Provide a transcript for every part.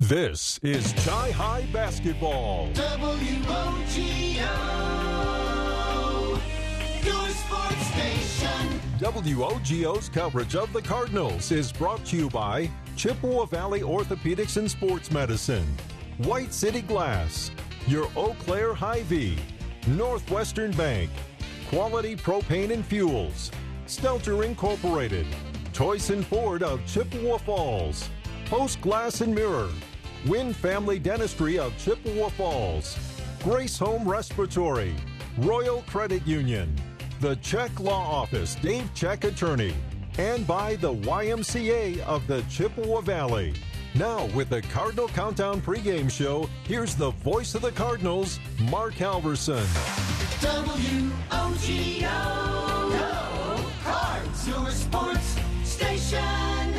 This is Chi High Basketball. WOGO, your sports station. WOGO's coverage of the Cardinals is brought to you by Chippewa Valley Orthopedics and Sports Medicine, White City Glass, your Eau Claire Hy-Vee, Northwestern Bank, Quality Propane and Fuels, Stelter Incorporated, Toyson Ford of Chippewa Falls, Post Glass and Mirror, Wynn Family Dentistry of Chippewa Falls, Grace Home Respiratory, Royal Credit Union, the Check Law Office, Dave Check Attorney, and by the YMCA of the Chippewa Valley. Now, with the Cardinal Countdown pregame show, here's the voice of the Cardinals, Mark Halverson. WOGO, go Cards, your sports station.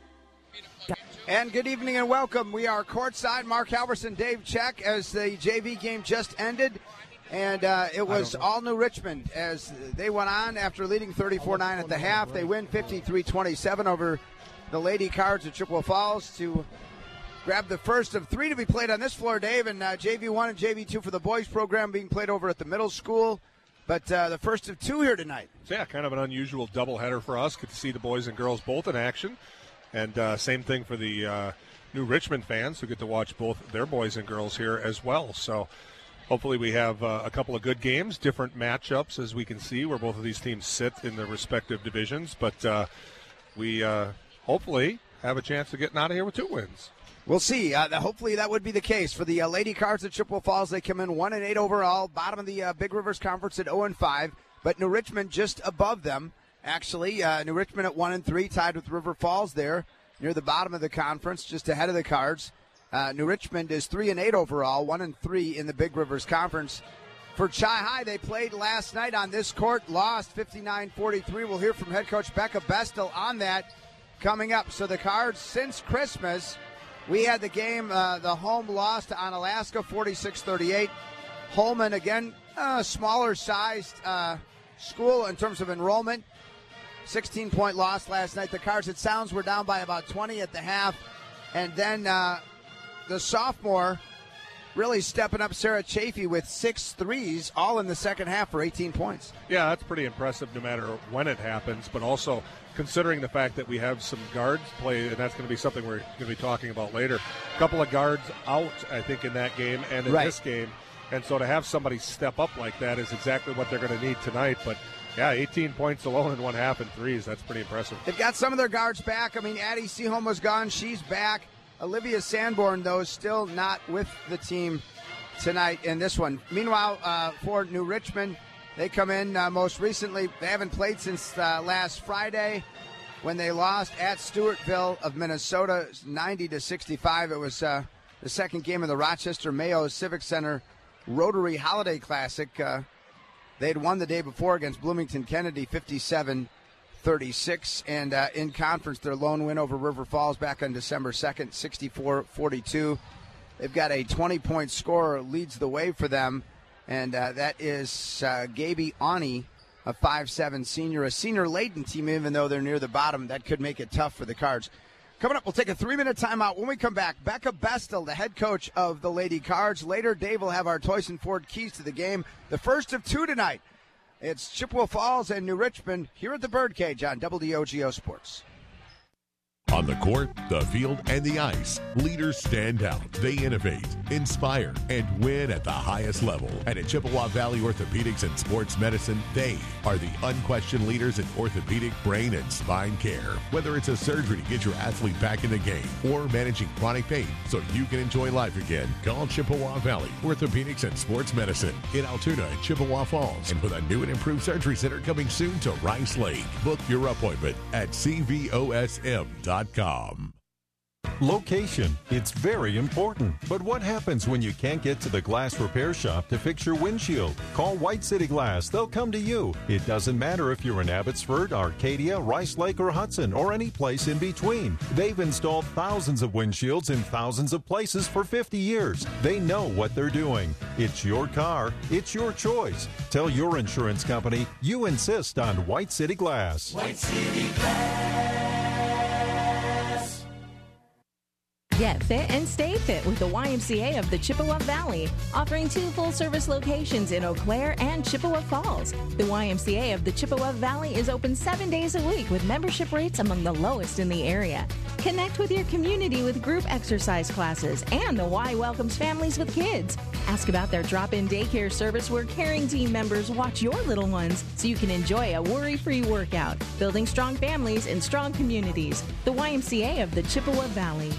And good evening and welcome. We are courtside. Mark Halverson, Dave Check, as the JV game just ended. And it was all New Richmond as they went on after leading 34-9 at the half. They win 53-27 over the Lady Cards of Chippewa Falls to grab the first of three to be played on this floor, Dave. And JV1 and JV2 for the boys program being played over at the middle school. But the first of two here tonight. So, yeah, kind of an unusual doubleheader for us. Good to see the boys and girls both in action. And same thing for the New Richmond fans who get to watch both their boys and girls here as well. So hopefully we have a couple of good games, different matchups as we can see where both of these teams sit in their respective divisions. But we hopefully have a chance of getting out of here with 2 wins. We'll see. Hopefully that would be the case. For the Lady Cards at Chippewa Falls, they come in 1-8 overall, bottom of the Big Rivers Conference at 0-5, but New Richmond just above them. Actually, New Richmond at 1-3, tied with River Falls there, near the bottom of the conference, just ahead of the Cards. New Richmond is 3-8 overall, 1-3 in the Big Rivers Conference. For Chi High, they played last night on this court, lost 59-43. We'll hear from head coach Becca Bestel on that coming up. So the Cards, since Christmas, we had the game, the home loss to Onalaska, 46-38. Holman, again, smaller-sized school in terms of enrollment. 16-point loss last night. The Cards at Sounds were down by about 20 at the half. And then the sophomore really stepping up, Sarah Chafee, with 6 threes, all in the second half for 18 points. Yeah, that's pretty impressive no matter when it happens, but also considering the fact that we have some guards play, and that's going to be something we're going to be talking about later. A couple of guards out, I think, in that game and in this game. And so to have somebody step up like that is exactly what they're going to need tonight. But yeah, 18 points alone in one half and threes. That's pretty impressive. They've got some of their guards back. I mean, Addie Seaholm was gone. She's back. Olivia Sanborn, though, still not with the team tonight in this one. Meanwhile, for New Richmond, they come in most recently. They haven't played since last Friday when they lost at Stewartville of Minnesota, 90-65. It was the second game of the Rochester Mayo Civic Center Rotary Holiday Classic. They had won the day before against Bloomington Kennedy, 57-36. And in conference, their lone win over River Falls back on December 2nd, 64-42. They've got a 20-point scorer leads the way for them, and that is Gaby Ani, a 5'7" senior. A senior-laden team, even though they're near the bottom. That could make it tough for the Cards. Coming up, we'll take a 3-minute timeout. When we come back, Becca Bestel, the head coach of the Lady Cards. Later, Dave will have our Toyson Ford keys to the game. The first of two tonight. It's Chippewa Falls and New Richmond here at the Birdcage on WOGO Sports. On the court, the field, and the ice, leaders stand out. They innovate, inspire, and win at the highest level. And at Chippewa Valley Orthopedics and Sports Medicine, they are the unquestioned leaders in orthopedic, brain, and spine care. Whether it's a surgery to get your athlete back in the game or managing chronic pain so you can enjoy life again, call Chippewa Valley Orthopedics and Sports Medicine in Altoona and Chippewa Falls. And with a new and improved surgery center coming soon to Rice Lake. Book your appointment at cvosm.com. Location, it's very important. But what happens when you can't get to the glass repair shop to fix your windshield? Call White City Glass. They'll come to you. It doesn't matter if you're in Abbotsford, Arcadia, Rice Lake, or Hudson, or any place in between. They've installed thousands of windshields in thousands of places for 50 years. They know what they're doing. It's your car. It's your choice. Tell your insurance company you insist on White City Glass. White City Glass. Get fit and stay fit with the YMCA of the Chippewa Valley, offering 2 full-service locations in Eau Claire and Chippewa Falls. The YMCA of the Chippewa Valley is open 7 days a week with membership rates among the lowest in the area. Connect with your community with group exercise classes, and the Y welcomes families with kids. Ask about their drop-in daycare service where caring team members watch your little ones so you can enjoy a worry-free workout. Building strong families and strong communities. The YMCA of the Chippewa Valley.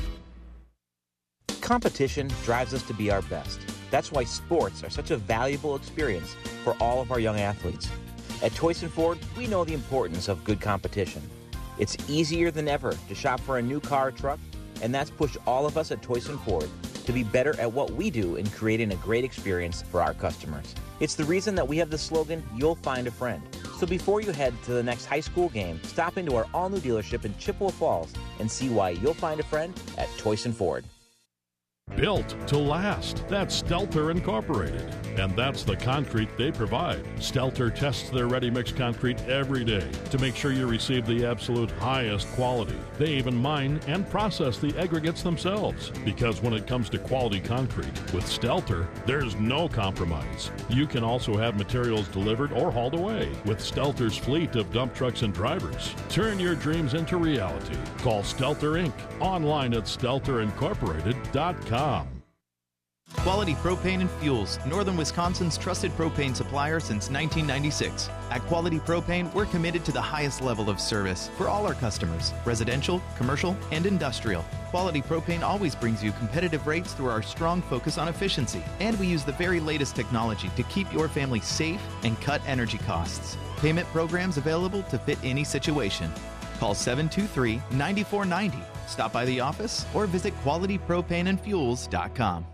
Competition drives us to be our best. That's why sports are such a valuable experience for all of our young athletes. At Toyson Ford, we know the importance of good competition. It's easier than ever to shop for a new car or truck, and that's pushed all of us at Toyson Ford to be better at what we do in creating a great experience for our customers. It's the reason that we have the slogan, "You'll find a friend." So before you head to the next high school game, stop into our all-new dealership in Chippewa Falls and see why you'll find a friend at Toyson Ford. Built to last. That's Stelter Incorporated. And that's the concrete they provide. Stelter tests their ready-mix concrete every day to make sure you receive the absolute highest quality. They even mine and process the aggregates themselves. Because when it comes to quality concrete, with Stelter, there's no compromise. You can also have materials delivered or hauled away with Stelter's fleet of dump trucks and drivers. Turn your dreams into reality. Call Stelter Inc. online at stelterincorporated.com. Quality Propane and Fuels, Northern Wisconsin's trusted propane supplier since 1996. At Quality Propane, we're committed to the highest level of service for all our customers, residential, commercial, and industrial. Quality Propane always brings you competitive rates through our strong focus on efficiency, and we use the very latest technology to keep your family safe and cut energy costs. Payment programs available to fit any situation. Call 723-9490. Stop by the office or visit qualitypropaneandfuels.com.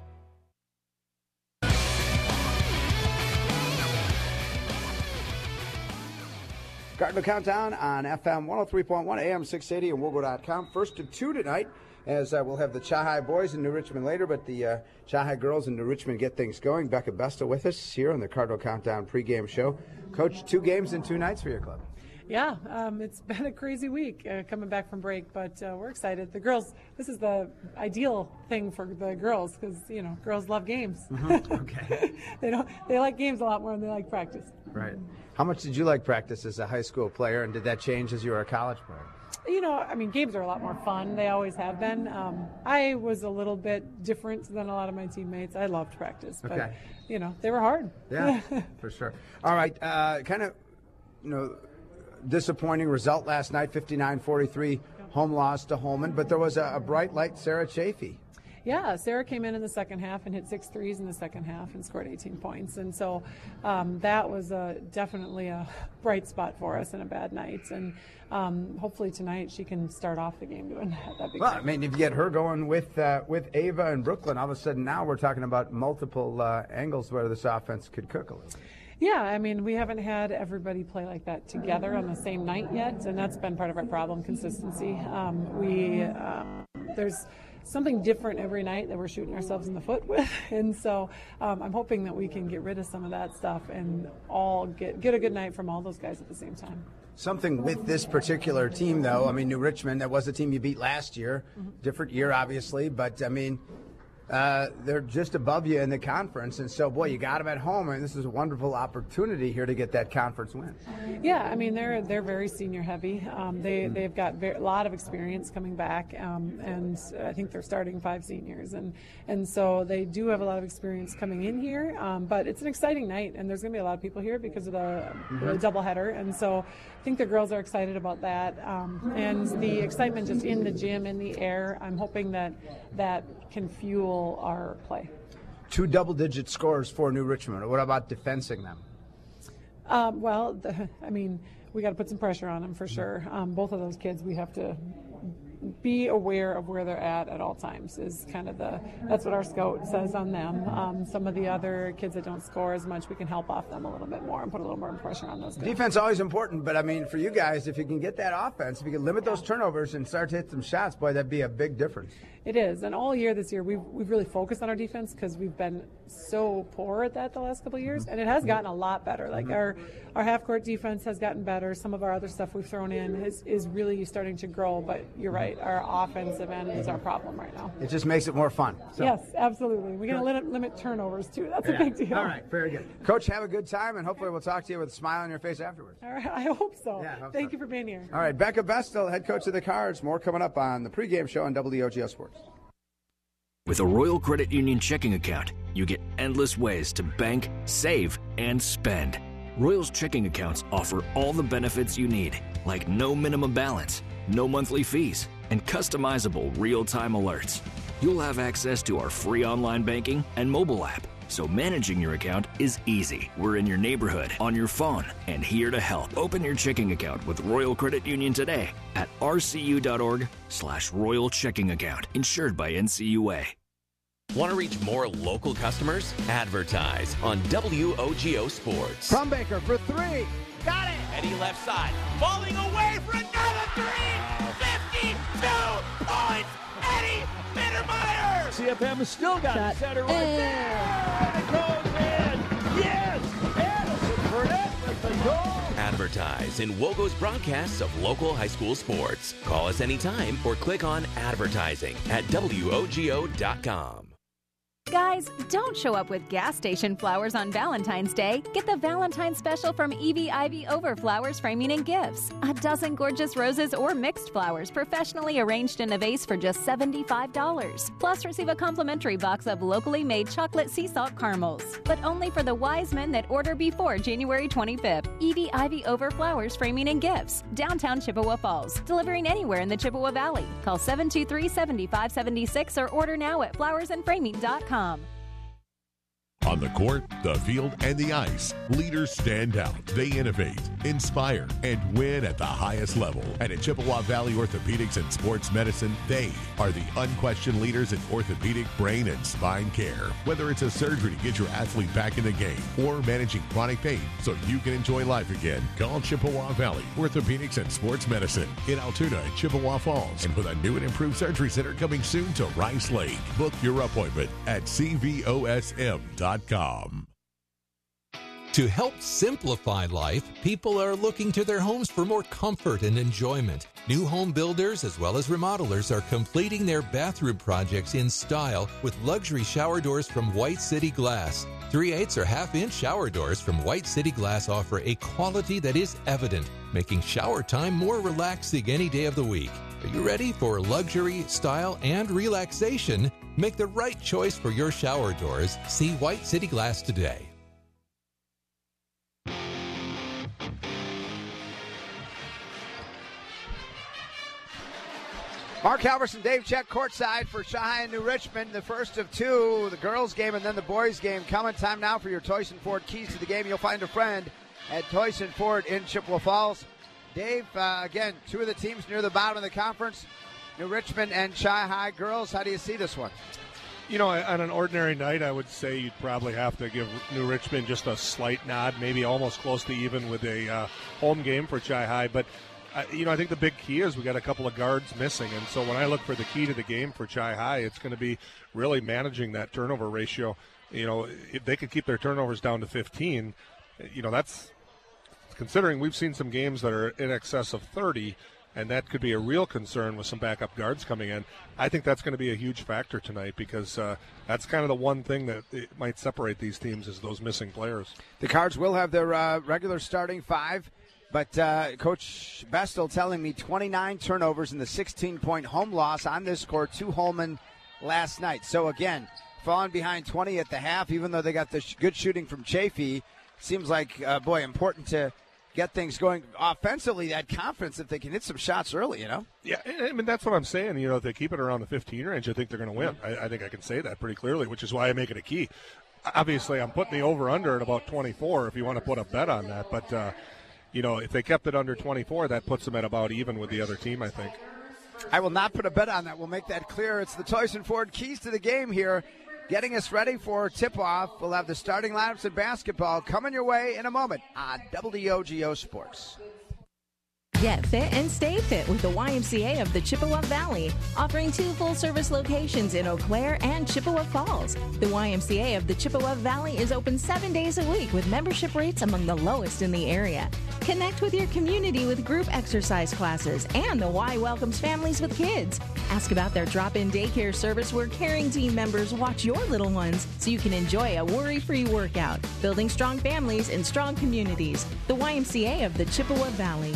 Cardinal Countdown on FM 103.1, AM 680, and wogo.com. First to 2 tonight, as we'll have the Chahai boys in New Richmond later, but the Chahai girls in New Richmond get things going. Becca Besta with us here on the Cardinal Countdown pregame show. Coach, 2 games in 2 nights for your club. Yeah, it's been a crazy week coming back from break, but we're excited. The girls, this is the ideal thing for the girls because, you know, girls love games. Mm-hmm. Okay. They like games a lot more than they like practice. Right. How much did you like practice as a high school player, and did that change as you were a college player? You know, I mean, games are a lot more fun. They always have been. I was a little bit different than a lot of my teammates. I loved practice, but, you know, they were hard. Yeah, for sure. All right, kind of, you know, disappointing result last night, 59-43, home loss to Holman, but there was a bright light, Sarah Chafee. Yeah, Sarah came in the second half and hit 6 threes in the second half and scored 18 points. And so that was definitely a bright spot for us in a bad night. And hopefully tonight she can start off the game doing that. That'd be great. I mean, if you get her going with Ava and Brooklyn, all of a sudden now we're talking about multiple angles where this offense could cook a little. Yeah, I mean, we haven't had everybody play like that together on the same night yet, and that's been part of our problem, consistency. There's something different every night that we're shooting ourselves in the foot with, and so I'm hoping that we can get rid of some of that stuff and all get a good night from all those guys at the same time. Something with this particular team, though, I mean, New Richmond, that was a team you beat last year, different year, obviously, but, I mean, they're just above you in the conference, and so, boy, you got them at home, and this is a wonderful opportunity here to get that conference win. Yeah, I mean, they're very senior heavy. They've got a lot of experience coming back, and I think they're starting 5 seniors, and so they do have a lot of experience coming in here. But it's an exciting night, and there's going to be a lot of people here because of the doubleheader, and so I think the girls are excited about that, and the excitement just in the gym, in the air. I'm hoping that can fuel our play. 2 double-digit scores for New Richmond. What about defensing them? I mean, we got to put some pressure on them for sure. Both of those kids, we have to be aware of where they're at all times is kind of that's what our scout says on them. Some of the other kids that don't score as much, we can help off them a little bit more and put a little more pressure on those guys. Defense is always important, but I mean, for you guys, if you can get that offense, if you can limit those turnovers and start to hit some shots, boy, that'd be a big difference. It is, and all year this year we've really focused on our defense because we've been so poor at that the last couple of years, and it has gotten a lot better. Like our half-court defense has gotten better. Some of our other stuff we've thrown in is really starting to grow. But you're right, our offensive end is our problem right now. It just makes it more fun. So. Yes, absolutely. We're going to limit turnovers too. That's a big deal. All right, very good. Coach, have a good time, and hopefully we'll talk to you with a smile on your face afterwards. All right, I hope so. Yeah, Thank you for being here. All right, Becca Bestel, head coach of the Cards. More coming up on the pregame show on WOGO Sports. With a Royal Credit Union checking account, you get endless ways to bank, save, and spend. Royal's checking accounts offer all the benefits you need, like no minimum balance, no monthly fees, and customizable real-time alerts. You'll have access to our free online banking and mobile app, so managing your account is easy. We're in your neighborhood, on your phone, and here to help. Open your checking account with Royal Credit Union today at rcu.org/Royal Checking Account, insured by NCUA. Want to reach more local customers? Advertise on WOGO Sports. Crumbaker for three. Got it! Eddie left side. Falling away for another three. 52 points. Eddie Mittermeier. CFM has still got it. Center right there. And it goes in. Yes! Addison Burnett with the goal. Advertise in WOGO's broadcasts of local high school sports. Call us anytime or click on advertising at WOGO.com. Guys, don't show up with gas station flowers on Valentine's Day. Get the Valentine's special from Evie Ivy Over Flowers Framing and Gifts. A dozen gorgeous roses or mixed flowers professionally arranged in a vase for just $75. Plus, receive a complimentary box of locally made chocolate sea salt caramels. But only for the wise men that order before January 25th. Evie Ivy Over Flowers Framing and Gifts. Downtown Chippewa Falls. Delivering anywhere in the Chippewa Valley. Call 723-7576 or order now at flowersandframing.com. On the court, the field, and the ice, leaders stand out. They innovate, inspire, and win at the highest level. And at Chippewa Valley Orthopedics and Sports Medicine, they are the unquestioned leaders in orthopedic, brain, and spine care. Whether it's a surgery to get your athlete back in the game or managing chronic pain so you can enjoy life again, call Chippewa Valley Orthopedics and Sports Medicine in Altoona and Chippewa Falls. And with a new and improved surgery center coming soon to Rice Lake. Book your appointment at cvosm.com. To help simplify life, people are looking to their homes for more comfort and enjoyment. New home builders as well as remodelers are completing their bathroom projects in style with luxury shower doors from White City Glass. 3/8 or half-inch shower doors from White City Glass offer a quality that is evident, making shower time more relaxing any day of the week. Are you ready for luxury, style, and relaxation? Make the right choice for your shower doors. See White City Glass today. Mark Halverson, Dave Check courtside for Shanghai and New Richmond. The first of two, the girls' game and then the boys' game. Coming time now for your Toyson Ford keys to the game. You'll find a friend at Toyson Ford in Chippewa Falls. Dave, again, two of the teams near the bottom of the conference, New Richmond and Shanghai girls. How do you see this one? You know, on an ordinary night, I would say you'd probably have to give New Richmond just a slight nod, maybe almost close to even with a home game for Shanghai. But you know, I think the big key is we got a couple of guards missing, and so when I look for the key to the game for Shanghai, it's going to be really managing that turnover ratio. You know, if they could keep their turnovers down to 15, you know, that's considering we've seen some games that are in excess of 30, and that could be a real concern with some backup guards coming in. I think that's going to be a huge factor tonight because that's kind of the one thing that it might separate these teams is those missing players. The Cards will have their regular starting five. But Coach Bestel telling me 29 turnovers in the 16-point home loss on this score to Holman last night. So, again, falling behind 20 at the half, even though they got the good shooting from Chafee. Seems like, important to get things going offensively, that confidence if they can hit some shots early, you know? Yeah, I mean, that's what I'm saying. You know, if they keep it around the 15 range, I think they're going to win. I think I can say that pretty clearly, which is why I make it a key. Obviously, I'm putting the over-under at about 24 if you want to put a bet on that. But, you know, if they kept it under 24, that puts them at about even with the other team, I think. I will not put a bet on that. We'll make that clear. It's the Toyson Ford keys to the game here, getting us ready for tip-off. We'll have the starting lineups in basketball coming your way in a moment on WOGO Sports. Get fit and stay fit with the YMCA of the Chippewa Valley, offering 2 full-service locations in Eau Claire and Chippewa Falls. The YMCA of the Chippewa Valley is open 7 days a week with membership rates among the lowest in the area. Connect with your community with group exercise classes, and the Y welcomes families with kids. Ask about their drop-in daycare service where caring team members watch your little ones so you can enjoy a worry-free workout. Building strong families and strong communities. The YMCA of the Chippewa Valley.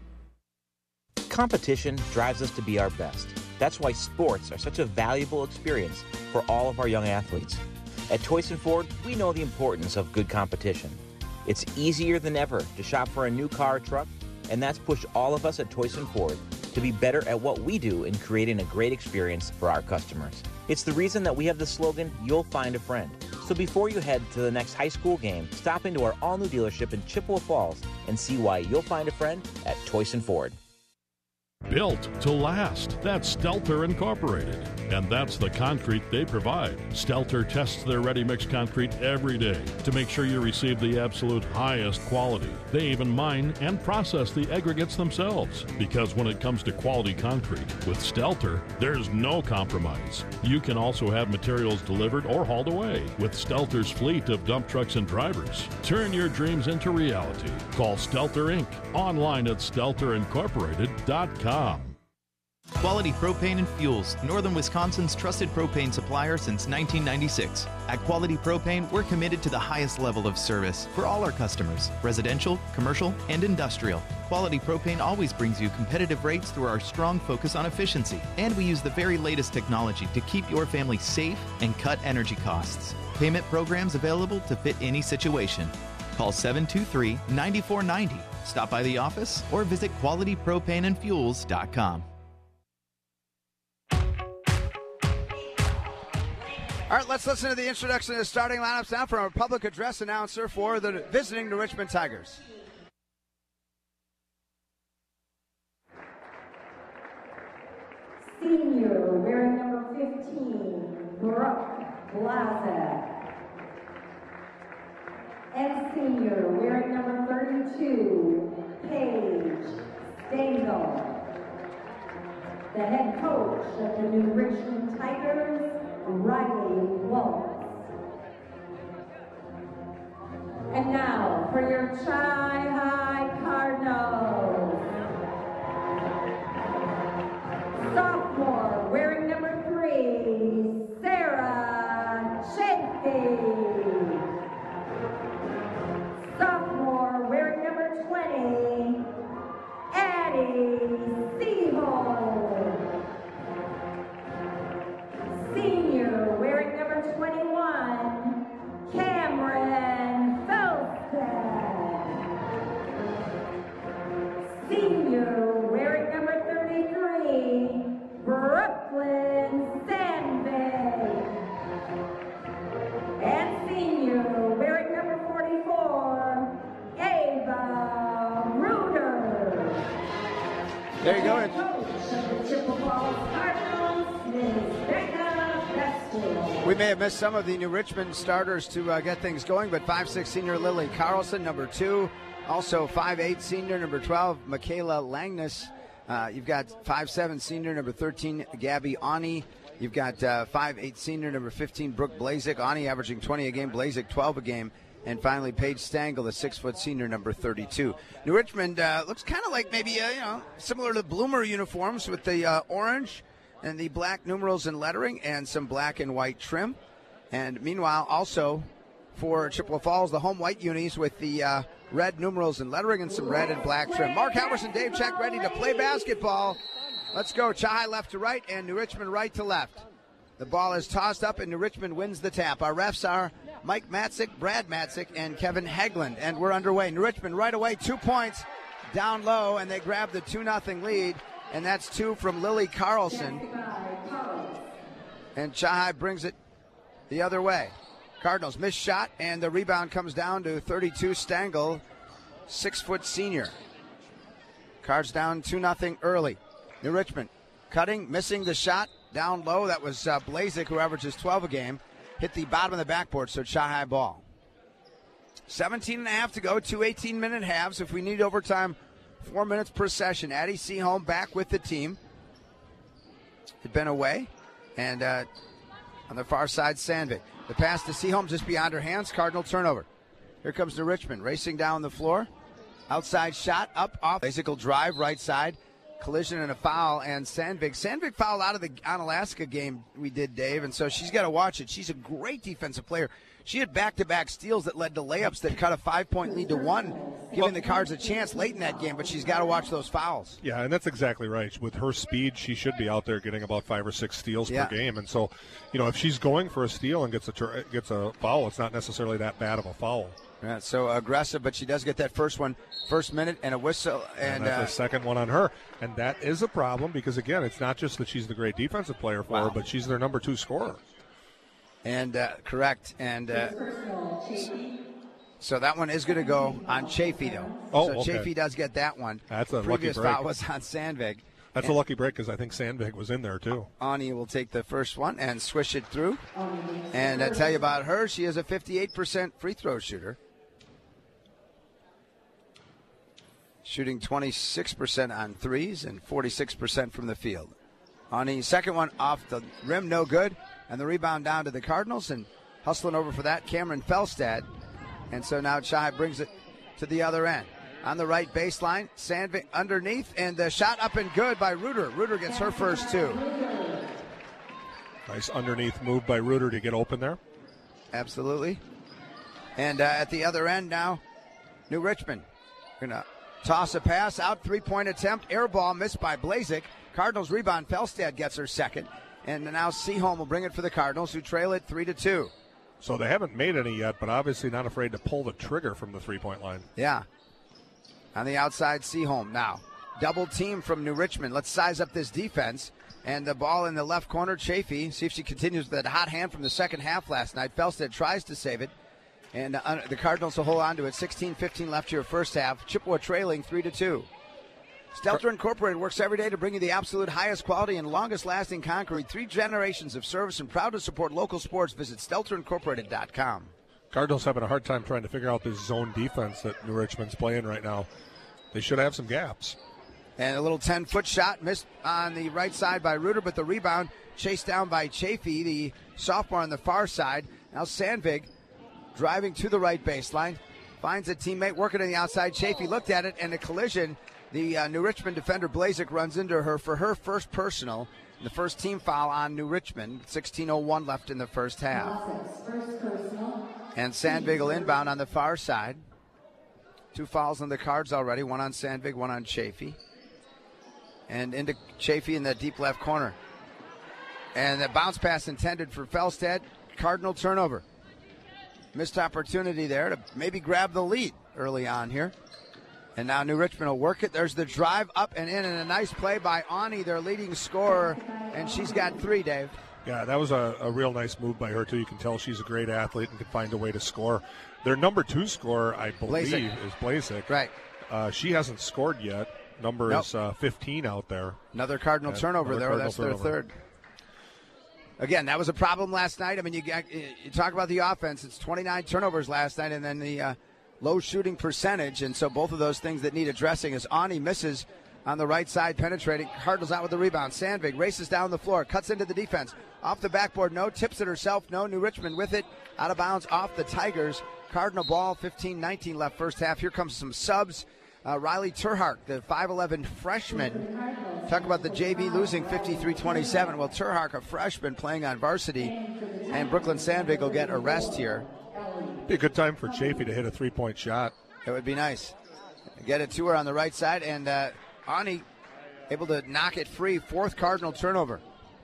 Competition drives us to be our best. That's why sports are such a valuable experience for all of our young athletes. At Toyson Ford, we know the importance of good competition. It's easier than ever to shop for a new car or truck, and that's pushed all of us at Toyson Ford to be better at what we do in creating a great experience for our customers. It's the reason that we have the slogan, "You'll find a friend." So before you head to the next high school game, stop into our all-new dealership in Chippewa Falls and see why you'll find a friend at Toyson Ford. Built to last. That's Stelter Incorporated. And that's the concrete they provide. Stelter tests their ready-mix concrete every day to make sure you receive the absolute highest quality. They even mine and process the aggregates themselves. Because when it comes to quality concrete, with Stelter, there's no compromise. You can also have materials delivered or hauled away with Stelter's fleet of dump trucks and drivers. Turn your dreams into reality. Call Stelter Inc. online at stelterincorporated.com. Quality Propane and Fuels, Northern Wisconsin's trusted propane supplier since 1996. At Quality Propane, we're committed to the highest level of service for all our customers, residential, commercial, and industrial. Quality Propane always brings you competitive rates through our strong focus on efficiency, and we use the very latest technology to keep your family safe and cut energy costs. Payment programs available to fit any situation. Call 723-9490. Stop by the office or visit qualitypropaneandfuels.com. All right, let's listen to the introduction of the starting lineups now from our public address announcer for the visiting New Richmond Tigers. Senior, wearing number 15, Brooke Blazek. And senior, wearing number 32, Paige Stengel. The head coach of the New Richmond Tigers, Riley Waltz. And now for your Chi-Hi Cardinals. Sophomore, wearing number 3, Sarah Chafee. Sophomore, wearing number 20, Addie Seahold. Senior, wearing number 21, Cameron Felstead. Senior, wearing number 33, Brooklyn Sandvig. And senior, wearing number 44, Ava Ruder. There you go. Coach of the Chippewa Falls Cardinals, Ms. Becca Bestill. We may have missed some of the New Richmond starters to get things going, but 5'6" senior Lily Carlson, number 2. Also 5'8" senior number 12, Michaela Langness. You've got 5'7" senior number 13, Gabby Ani. You've got 5'8" senior number 15, Brooke Blazek. Ani averaging 20 a game, Blazek 12 a game. And finally, Paige Stengel, the 6' senior number 32. New Richmond looks kind of like maybe, similar to the Bloomer uniforms with the orange and the black numerals and lettering and some black and white trim. And meanwhile, also for Chippewa Falls, the home white unis with the red numerals and lettering and some red and black trim. Mark Halverson, Dave Check ready to play basketball. Let's go. Chi left to right and New Richmond right to left. The ball is tossed up and New Richmond wins the tap. Our refs are Mike Matzik, Brad Matzik, and Kevin Hegland. And we're underway. New Richmond right away, 2 points down low, and they grab the 2-0 lead. And that's 2 from Lily Carlson. And Chi brings it the other way. Cardinals missed shot, and the rebound comes down to 32 Stengel, 6' senior. Cards down 2-0 early. New Richmond cutting, missing the shot down low. That was Blazek, who averages 12 a game. Hit the bottom of the backboard, so Chi ball. 17 and a half to go, 2 18-minute halves. If we need overtime, 4 minutes per session. Addie Seaholm back with the team. Had been away. And on the far side, Sandvik. The pass to Seaholm just beyond her hands. Cardinal turnover. Here comes the Richmond racing down the floor. Outside shot up off. Physical drive right side. Collision and a foul. And Sandvik fouled out of the Onalaska game we did, Dave. And so she's got to watch it. She's a great defensive player. She had back-to-back steals that led to layups that cut a 5-point lead to 1, giving the Cards a chance late in that game, but she's got to watch those fouls. Yeah, and that's exactly right. With her speed, she should be out there getting about 5 or 6 steals per game. And so, if she's going for a steal and gets a foul, it's not necessarily that bad of a foul. Yeah, so aggressive, but she does get that first minute, and a whistle. And that's the second one on her. And that is a problem because, again, it's not just that she's the great defensive player for her, but she's their number 2 scorer. And correct. And so that one is going to go on Chafee, though. So Chafee does get that one. That's a previous lucky break. foul was on Sandvik. That's a lucky break because I think Sandvik was in there, too. Ani will take the first one and swish it through. And I tell you about her, she is a 58% free throw shooter. Shooting 26% on threes and 46% from the field. Ani, second one off the rim, no good. And the rebound down to the Cardinals, and hustling over for that, Cameron Felstad. And so now Chai brings it to the other end. On the right baseline, Sandvik underneath, and the shot up and good by Reuter. Reuter gets her first 2. Nice underneath move by Reuter to get open there. Absolutely. And at the other end now, New Richmond. Going to toss a pass out, 3-point attempt, air ball missed by Blazik. Cardinals rebound, Felstad gets her second. And now Seaholm will bring it for the Cardinals, who trail it 3-2. So they haven't made any yet, but obviously not afraid to pull the trigger from the 3-point line. Yeah. On the outside, Seaholm now. Double team from New Richmond. Let's size up this defense. And the ball in the left corner, Chafee. See if she continues with that hot hand from the second half last night. Felstad tries to save it. And the Cardinals will hold on to it. 16-15 left here first half. Chippewa trailing 3-2. Stelter Incorporated works every day to bring you the absolute highest quality and longest-lasting concrete. 3 generations of service and proud to support local sports. Visit StelterIncorporated.com. Cardinals having a hard time trying to figure out this zone defense that New Richmond's playing right now. They should have some gaps. And a little 10-foot shot missed on the right side by Reuter, but the rebound chased down by Chafee, the sophomore on the far side. Now Sandvik driving to the right baseline. Finds a teammate working on the outside. Chafee looked at it, and a collision. The New Richmond defender, Blazik, runs into her for her first personal. The first team foul on New Richmond. 16:01 left in the first half. And Sandvik will inbound on the far side. 2 fouls on the Cards already. One on Sandvik, one on Chafee. And into Chafee in the deep left corner. And the bounce pass intended for Felstad. Cardinal turnover. Missed opportunity there to maybe grab the lead early on here. And now New Richmond will work it. There's the drive up and in, and a nice play by Ani, their leading scorer. And she's got 3, Dave. Yeah, that was a real nice move by her, too. You can tell she's a great athlete and can find a way to score. Their number 2 scorer, I believe, is Blazik. Right. She hasn't scored yet. Number is 15 out there. Another Cardinal turnover there. That's their third. Again, that was a problem last night. I mean, you talk about the offense. It's 29 turnovers last night, and then the low shooting percentage. And so both of those things that need addressing as Ani misses on the right side, penetrating. Cardinals out with the rebound. Sandvik races down the floor, cuts into the defense. Off the backboard, no. Tips it herself, no. New Richmond with it. Out of bounds off the Tigers. Cardinal ball, 15-19 left first half. Here comes some subs. Riley Terhark, the 5'11 freshman. Talk about the JV losing 53-27. Well, Terhark, a freshman playing on varsity, and Brooklyn Sandvik will get a rest here. Be a good time for Chafee to hit a 3-point shot. It would be nice. Get it to her on the right side, and Ani able to knock it free. 4th Cardinal turnover.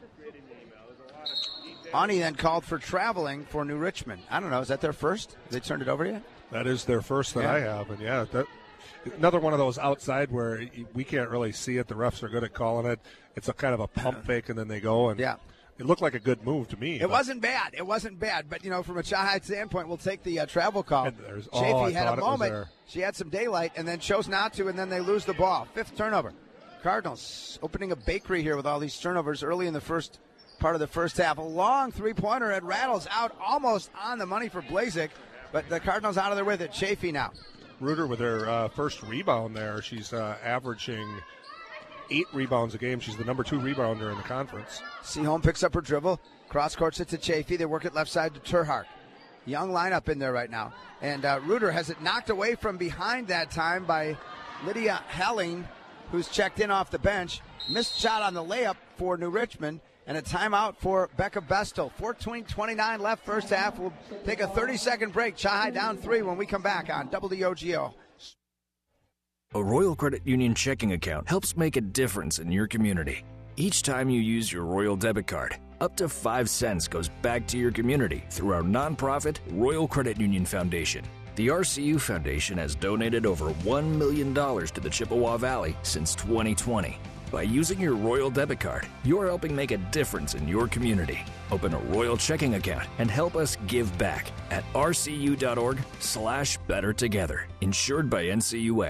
Ani then called for traveling for New Richmond. I don't know, is that their first? Have they turned it over yet? That is their first that I have, and another one of those outside where we can't really see it. The refs are good at calling it. It's a kind of a pump fake, and then they go. And it looked like a good move to me. It wasn't bad. It wasn't bad. But, from a Chai standpoint, we'll take the travel call. Chafee had a moment. She had some daylight and then chose not to, and then they lose the ball. 5th turnover. Cardinals opening a bakery here with all these turnovers early in the first part of the first half. A long 3-pointer. It rattles out almost on the money for Blazik, but the Cardinals out of there with it. Chafee now. Reuter with her first rebound there. She's averaging 8 rebounds a game. She's the number 2 rebounder in the conference. Seaholm picks up her dribble. Cross court it to Chafee. They work it left side to Terhark. Young lineup in there right now. And Reuter has it knocked away from behind that time by Lydia Helling, who's checked in off the bench. Missed shot on the layup for New Richmond. And a timeout for Becca Bestel. 14:29 left first half. We'll take a 30-second break. Chai down 3 when we come back on WOGO. A Royal Credit Union checking account helps make a difference in your community. Each time you use your Royal debit card, up to 5 cents goes back to your community through our nonprofit Royal Credit Union Foundation. The RCU Foundation has donated over $1 million to the Chippewa Valley since 2020. By using your Royal debit card, you're helping make a difference in your community. Open a Royal checking account and help us give back at rcu.org/bettertogether. Insured by NCUA.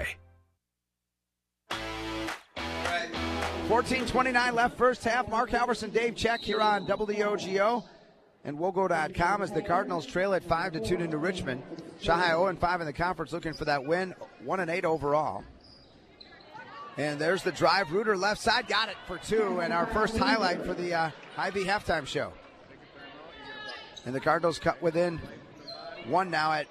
14:29 left first half. Mark Halverson, Dave Check here on WOGO and Wogo.com as the Cardinals trail at 5-2 to New Richmond. Shanghai 0-5 in the conference, looking for that win, 1-8 overall. And there's the drive. Reuter left side, got it for 2, and our first highlight for the Hy-Vee halftime show. And the Cardinals cut within 1 now at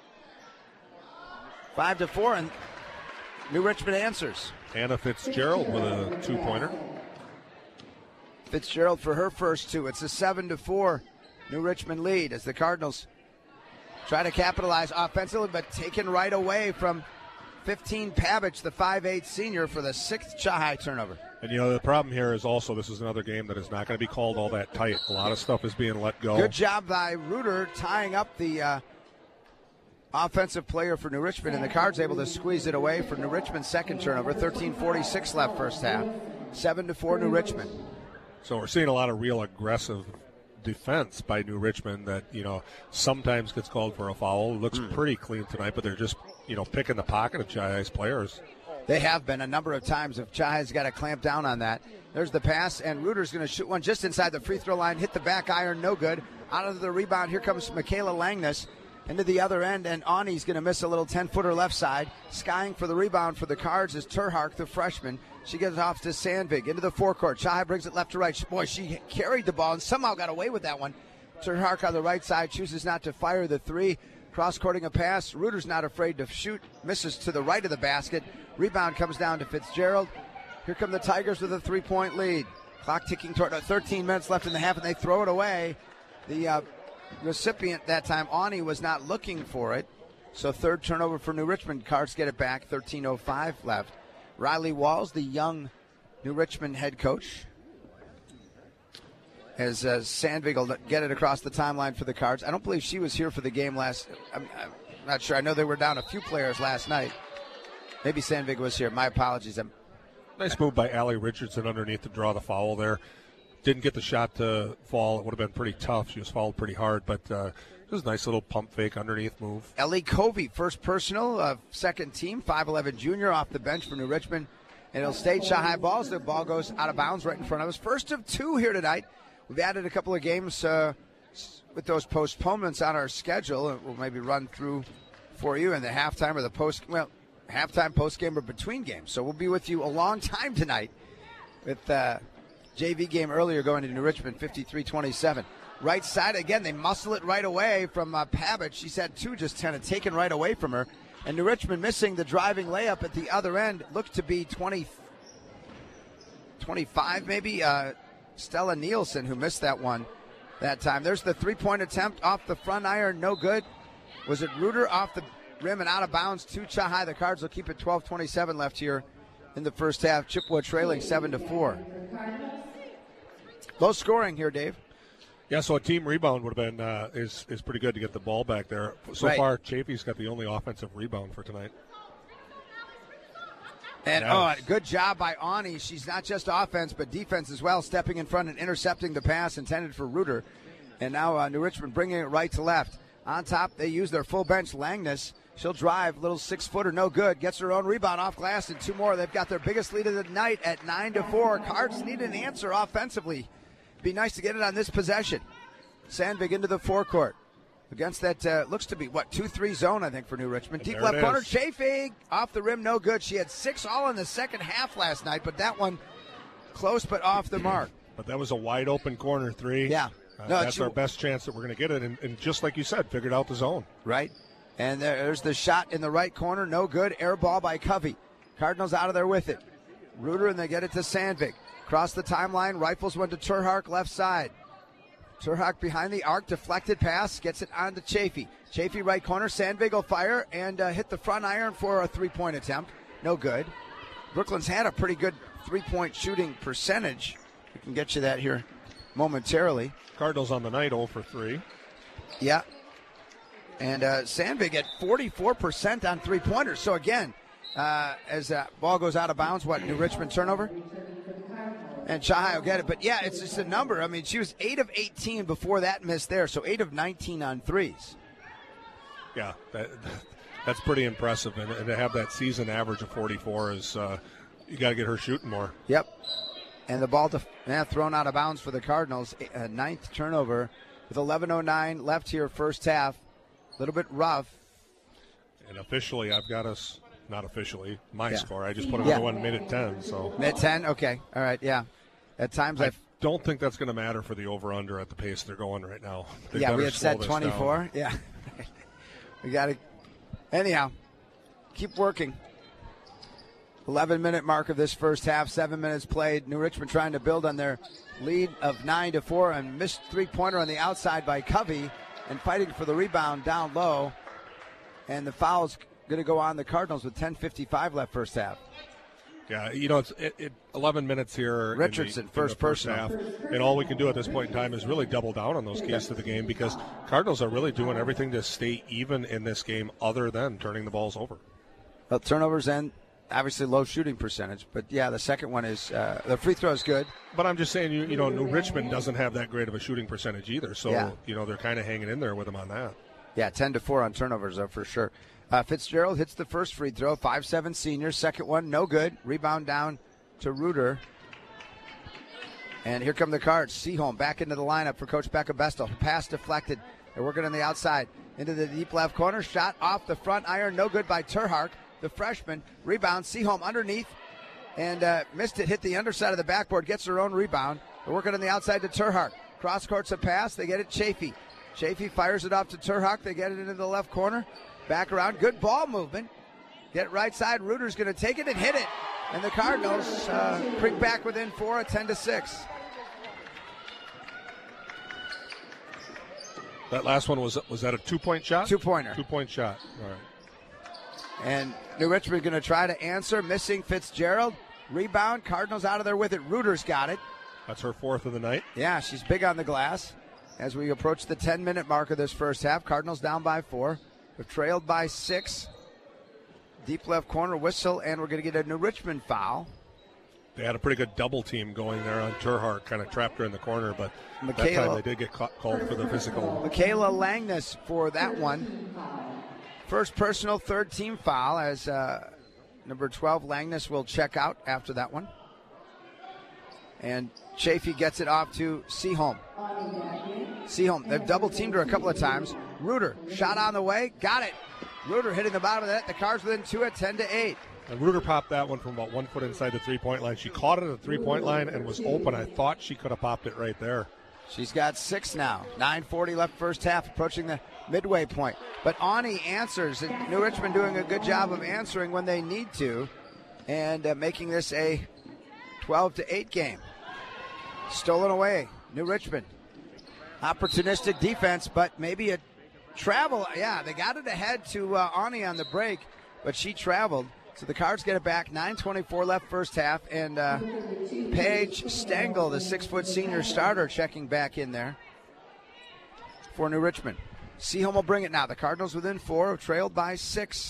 5-4, and New Richmond answers. Anna Fitzgerald with a 2-pointer. Fitzgerald for her first 2. It's a 7-4 New Richmond lead as the Cardinals try to capitalize offensively, but taken right away from 15 Pavich, the 5'8 senior, for the 6th Chai turnover. And, the problem here is also this is another game that is not going to be called all that tight. A lot of stuff is being let go. Good job by Reuter tying up the offensive player for New Richmond, and the Cards able to squeeze it away for New Richmond's second turnover. 13:46 left first half. 7-4 New Richmond. So we're seeing a lot of real aggressive defense by New Richmond that, sometimes gets called for a foul. It looks pretty clean tonight, but they're just, picking the pocket of Chai's players. They have been a number of times. If Chai's got to clamp down on that. There's the pass, and Reuter's going to shoot one just inside the free throw line, hit the back iron, no good. Out of the rebound, here comes Michaela Langness into the other end, and Ani's going to miss a little 10-footer left side. Skying for the rebound for the Cards is Terhark, the freshman. She gets it off to Sandvig into the forecourt. Chai brings it left to right. Boy, she carried the ball and somehow got away with that one. Terhark on the right side chooses not to fire the 3. Cross-courting a pass. Reuter's not afraid to shoot. Misses to the right of the basket. Rebound comes down to Fitzgerald. Here come the Tigers with a 3-point lead. Clock ticking toward 13 minutes left in the half, and they throw it away. The recipient that time, Ani, was not looking for it. So third turnover for New Richmond. Cards get it back. 13:05 left. Riley Walls, the young New Richmond head coach, as Sandvig will get it across the timeline for the Cards. I don't believe she was here for the game last. I'm not sure. I know they were down a few players last night. Maybe Sandvig was here. My apologies. Nice move by Allie Richardson underneath to draw the foul there. Didn't get the shot to fall. It would have been pretty tough. She was fouled pretty hard, but it was a nice little pump fake underneath move. Ellie Covey, first personal, second team, 5'11 junior off the bench for New Richmond. And it'll stay Shanghai balls. The ball goes out of bounds right in front of us. First of 2 here tonight. We've added a couple of games with those postponements on our schedule. We'll maybe run through for you in the halftime or the halftime, postgame, or between games. So we'll be with you a long time tonight with JV game earlier going to New Richmond, 53-27. Right side, again, they muscle it right away from Pavich. She's had 2 just kind of taken right away from her. And New Richmond missing the driving layup at the other end. Looked to be 25 maybe. Stella Nielsen, who missed that one that time. There's the 3-point attempt off the front iron, no good. Was it Reuter off the rim and out of bounds to Chahai? The Cards will keep it 12:27 left here in the first half. Chippewa trailing 7-4. Low scoring here, Dave. Yeah, so a team rebound would have been is pretty good to get the ball back there. So Right. far, Chafee's got the only offensive rebound for tonight. And good job by Ani. She's not just offense, but defense as well, stepping in front and intercepting the pass intended for Reuter. And now New Richmond bringing it right to left. On top, they use their full bench, Langness. She'll drive, little 6-footer, no good. Gets her own rebound off glass and 2 more. They've got their biggest lead of the night at 9-4. Cards need an answer offensively. Be nice to get it on this possession. Sandvig into the forecourt. against that looks to be, 2-3 zone, I think, for New Richmond. And deep there left it corner, is. Chafee off the rim, no good. She had 6 all in the second half last night, but that one close but off the mark. But that was a wide open corner three. Yeah. That's our best chance that we're going to get it. And just like you said, figured out the zone. Right. And there's the shot in the right corner, no good. Air ball by Covey. Cardinals out of there with it. Reuter, and they get it to Sandvik. Cross the timeline, rifles one to Terhark, left side. Terhark behind the arc, deflected pass, gets it on to Chafee. Chafee right corner, Sandvik will fire and hit the front iron for a three-point attempt. No good. Brooklyn's had a pretty good three-point shooting percentage. We can get you that here momentarily. Cardinals on the night 0 for 3. Yeah. And Sandvik at 44% on three-pointers. So again, as that ball goes out of bounds, New Richmond turnover? And Chahai will get it. But yeah, it's just a number. I mean, she was 8 of 18 before that miss there, so 8 of 19 on threes. Yeah, that's pretty impressive. And to have that season average of 44 is you got to get her shooting more. Yep. And the ball thrown out of bounds for the Cardinals. 9th turnover with 11:09 left here, first half. A little bit rough. And officially, I've got us, not officially, my score. I just put Yeah. another one mid at 10. So Mid 10? Okay. All right, yeah. At times I don't think that's going to matter for the over-under at the pace they're going right now. They we better had slow said this 24. down. Yeah. We got to. Anyhow, keep working. 11-minute mark of this first half, 7 minutes played. New Richmond trying to build on their lead of 9-4, and missed three-pointer on the outside by Covey, and fighting for the rebound down low. And the foul's going to go on the Cardinals with 10:55 left first half. Yeah, it's 11 minutes here. Richardson, in the first personal. half. And all we can do at this point in time is really double down on those keys to the game, because Cardinals are really doing everything to stay even in this game other than turning the balls over. Well, turnovers and obviously low shooting percentage. But, yeah, the second one is the free throw is good. But I'm just saying, New Richmond doesn't have that great of a shooting percentage either. So, Yeah. They're kind of hanging in there with them on that. Yeah, 10-4 on turnovers, though, for sure. Fitzgerald hits the first free throw, 5'7" senior. Second one, no good. Rebound down to Reuter. And here come the Cards. Seaholm back into the lineup for Coach Becca Bestel. Pass deflected. They're working on the outside. Into the deep left corner. Shot off the front iron. No good by Terhark, the freshman. Rebound. Seaholm underneath. And missed it. Hit the underside of the backboard. Gets her own rebound. They're working on the outside to Terhark. Cross court's a pass. They get it Chafee. Chafee fires it off to Terhark. They get it into the left corner. Back around. Good ball movement. Get right side. Reuter's going to take it and hit it. And the Cardinals creep back within 4 at 10-6. That last one, was that a 2-point shot? 2-pointer. 2-point shot. All right. And New Richmond going to try to answer. Missing Fitzgerald. Rebound. Cardinals out of there with it. Reuter's got it. That's her 4th of the night. Yeah, she's big on the glass. As we approach the 10-minute mark of this first half, Cardinals down by 4. We've trailed by 6. Deep left corner whistle, and we're going to get a New Richmond foul. They had a pretty good double team going there on Terhark, kind of trapped her in the corner, but that time they did get called for the physical. Michaela Langness for that one. First personal, third team foul, as number 12, Langness, will check out after that one. And Chafee gets it off to Seaholm. Seaholm, they've double teamed her a couple of times. Reuter, shot on the way, got it. Reuter hitting the bottom of that. The Cards within 2 at 10-8. And Reuter popped that one from about 1 foot inside the three-point line. She caught it at the three-point line and was open. I thought she could have popped it right there. She's got 6 now. 9:40 left first half, approaching the midway point. But Ani answers, and New Richmond doing a good job of answering when they need to, and making this a 12-8 game. Stolen away, New Richmond. Opportunistic defense, but maybe a travel. Yeah, they got it ahead to Ani on the break, but she traveled. So the Cards get it back. 9:24 left first half, and Paige Stengel, the 6-foot senior starter, checking back in there for New Richmond. Seaholm will bring it now. The Cardinals within 4, have trailed by 6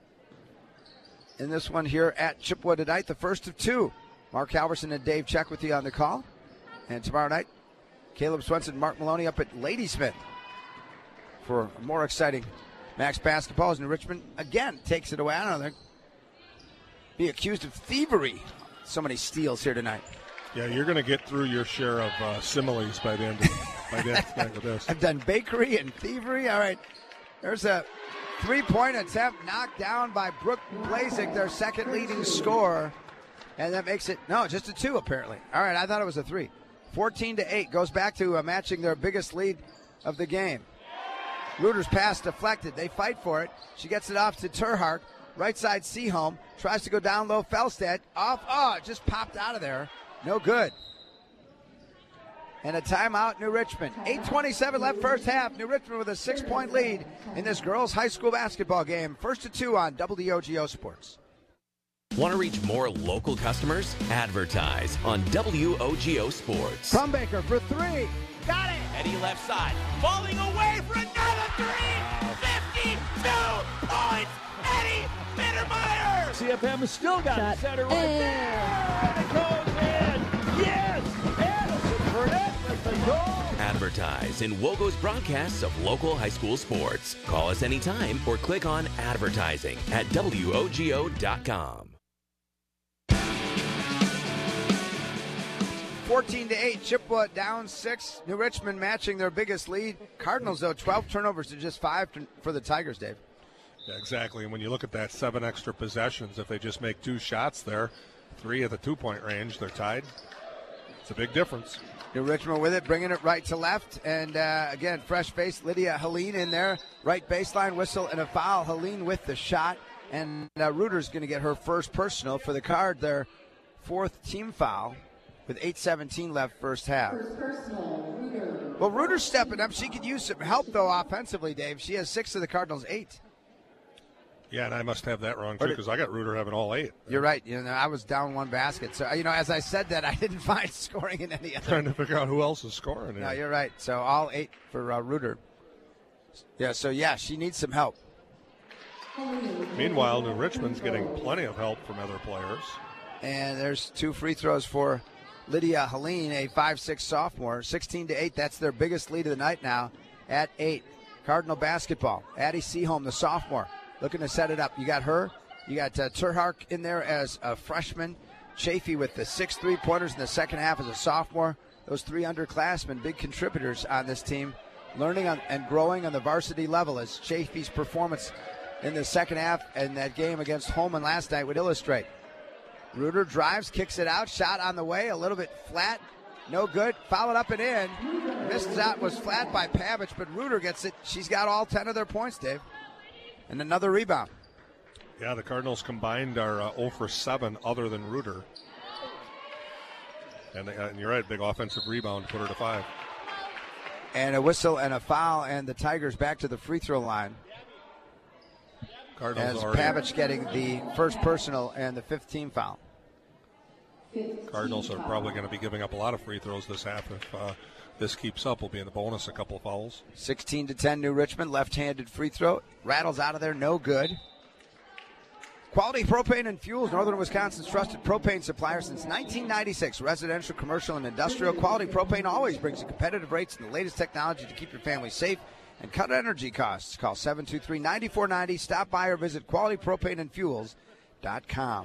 in this one here at Chippewa tonight, the first of 2. Mark Halverson and Dave Check with you on the call. And tomorrow night, Caleb Swenson and Mark Maloney up at Ladysmith for more exciting Max basketball as New Richmond again takes it away. I don't know, be accused of thievery. So many steals here tonight. Yeah, you're going to get through your share of similes by the end I did. Back with this. I've done bakery and thievery. All right. There's a 3-point attempt knocked down by Brooke Blazik, their second leading scorer. And that makes it, no, just a 2 apparently. All right, I thought it was a 3. 14-8 goes back to matching their biggest lead of the game. Reuter's pass deflected. They fight for it. She gets it off to Terhark. Right side Seaholm. Tries to go down low. Felstead. Off. Oh, it just popped out of there. No good. And a timeout, New Richmond. 8:27 left first half. New Richmond with a 6-point lead in this girls' high school basketball game. 1-2 on WOGO Sports. Want to reach more local customers? Advertise on WOGO Sports. Crumbaker for 3. Got it! Eddie left side, falling away for another 3. 52 points. Eddie Mittermeier. CFM has still got it. Center right there. And it goes in. Yes! Addison Burnett with the goal. Advertise in WOGO's broadcasts of local high school sports. Call us anytime or click on advertising at WOGO.com. 14-8, Chippewa down 6. New Richmond matching their biggest lead. Cardinals, though, 12 turnovers to just 5 for the Tigers, Dave. Yeah, exactly. And when you look at that 7 extra possessions, if they just make 2 shots there, 3 at the 2-point range, they're tied. It's a big difference. New Richmond with it, bringing it right to left. And, again, fresh face, Lydia Helene in there. Right baseline, whistle, and a foul. Helene with the shot. And Reuter's going to get her first personal for the Card, their 4th team foul. With 8:17 left first half. Well, Reuter's stepping up. She could use some help, though, offensively, Dave. She has 6 of the Cardinals' 8. Yeah, and I must have that wrong, too, because I got Reuter having all 8. You're right. I was down 1 basket. So, as I said that, I didn't find scoring in any other. Trying to figure out who else is scoring here. No, you're right. So, all 8 for Reuter. Yeah, she needs some help. Meanwhile, New Richmond's getting plenty of help from other players. And there's 2 free throws for Lydia Helene, a 5'6" sophomore. 16-8, that's their biggest lead of the night now at 8. Cardinal basketball. Addie Seaholm, the sophomore, looking to set it up. You got her. You got Terhark in there as a freshman. Chafee with the 6 3-pointers in the second half as a sophomore. Those 3 underclassmen, big contributors on this team, learning and growing on the varsity level, as Chafee's performance in the second half and that game against Holman last night would illustrate. Reuter drives, kicks it out, shot on the way, a little bit flat, no good, foul it up and in. Missed shot was flat by Pavich, but Reuter gets it. She's got all 10 of their points, Dave. And another rebound. Yeah, the Cardinals combined are 0 for 7 other than Reuter. And you're right, big offensive rebound, put her to 5. And a whistle and a foul, and the Tigers back to the free throw line. Cardinals as already, Pavich getting the first personal and the 5th team foul. Cardinals are probably going to be giving up a lot of free throws this half. If this keeps up, we'll be in the bonus a couple of fouls. 16-10 New Richmond, left-handed free throw. Rattles out of there, no good. Quality Propane and Fuels, Northern Wisconsin's trusted propane supplier since 1996. Residential, commercial, and industrial. Quality Propane always brings you competitive rates and the latest technology to keep your family safe and cut energy costs. Call 723-9490. Stop by or visit qualitypropaneandfuels.com.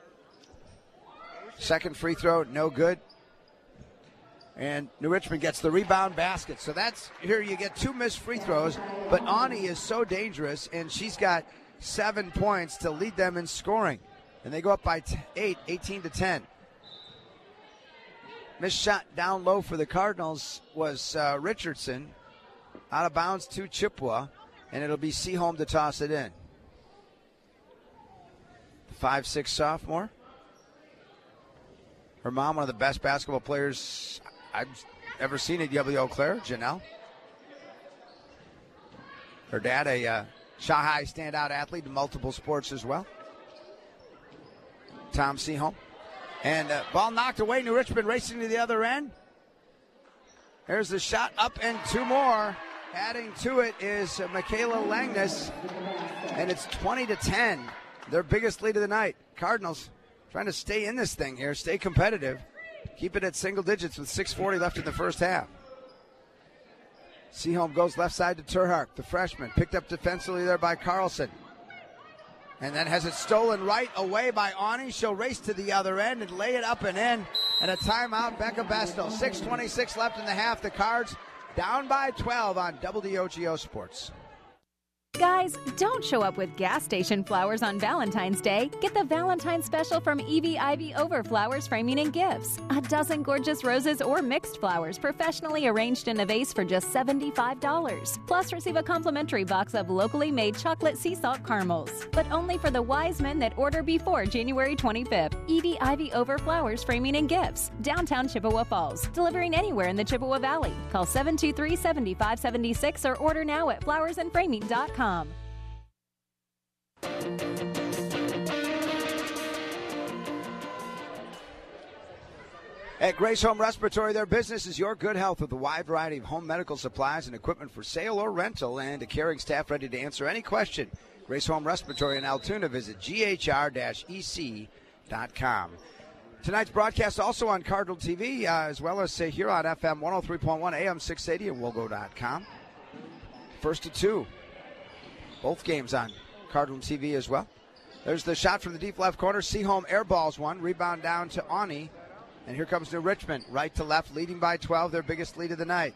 Second free throw, no good. And New Richmond gets the rebound basket. So that's, here you get 2 missed free throws, but Ani is so dangerous, and she's got 7 points to lead them in scoring. And they go up by 18-10. Missed shot down low for the Cardinals was Richardson. Out of bounds to Chippewa, and it'll be Seaholm to toss it in. The 5'6" sophomore. Her mom, one of the best basketball players I've ever seen at W.Eau Claire, Janelle. Her dad, a Shanghai standout athlete in multiple sports as well. Tom Seaholm. And ball knocked away. New Richmond racing to the other end. There's the shot up and 2 more. Adding to it is Michaela Langness, and it's 20-10. Their biggest lead of the night. Cardinals trying to stay in this thing here, stay competitive, keep it at single digits with 6:40 left in the first half. Seaholm goes left side to Terhark, the freshman, picked up defensively there by Carlson. And then has it stolen right away by Ani. She'll race to the other end and lay it up and in. And a timeout, Becca Besto. 6:26 left in the half. The Cards down by 12 on WOGO Sports. Guys, don't show up with gas station flowers on Valentine's Day. Get the Valentine special from Evie Ivy Over Flowers Framing and Gifts. A dozen gorgeous roses or mixed flowers professionally arranged in a vase for just $75. Plus, receive a complimentary box of locally made chocolate sea salt caramels. But only for the wise men that order before January 25th. Evie Ivy Over Flowers Framing and Gifts. Downtown Chippewa Falls. Delivering anywhere in the Chippewa Valley. Call 723-7576 or order now at flowersandframing.com. At Grace Home Respiratory, their business is your good health with a wide variety of home medical supplies and equipment for sale or rental, and a caring staff ready to answer any question. Grace Home Respiratory in Altoona. Visit ghr-ec.com. Tonight's broadcast also on Cardinal TV, as well as here on FM 103.1 AM 680 and wogo.com. First to two. Both games on Cardinal TV as well. There's the shot from the deep left corner. Seaholm airballs one. Rebound down to Awney. And here comes New Richmond, right to left, leading by 12, their biggest lead of the night.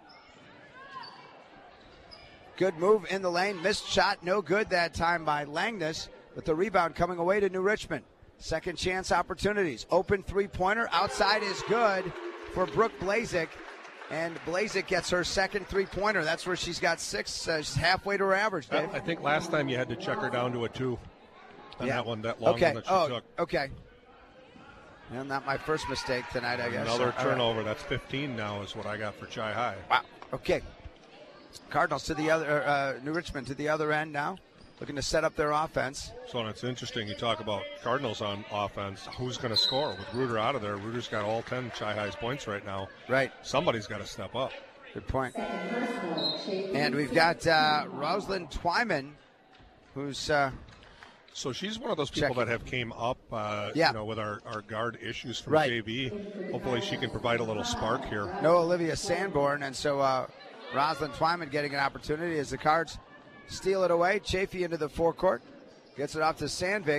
Good move in the lane. Missed shot, no good that time by Langness, but the rebound coming away to New Richmond. Second chance opportunities. Open three-pointer. Outside is good for Brooke Blazik. And Blazik gets her second three-pointer. That's where she's got 6. She's halfway to her average, Dave. I think last time you had to check her down to a 2 on that one, that long one that she took. Okay. Well, not my first mistake tonight, I guess. Another turnover. Right. That's 15 now is what I got for Chi High. Wow. Okay. Cardinals to the other, New Richmond to the other end now, looking to set up their offense. So it's interesting you talk about Cardinals on offense. Who's going to score? With Reuter out of there, Reuter's got all 10 Chi High's points right now. Right. Somebody's got to step up. Good point. And we've got Rosalind Twyman, who's... So she's one of those people that have came up, with our guard issues from JV. Hopefully she can provide a little spark here. No Olivia Sanborn, and so Rosalind Twyman getting an opportunity as the Cards steal it away. Chafee into the forecourt. Gets it off to Sandvig.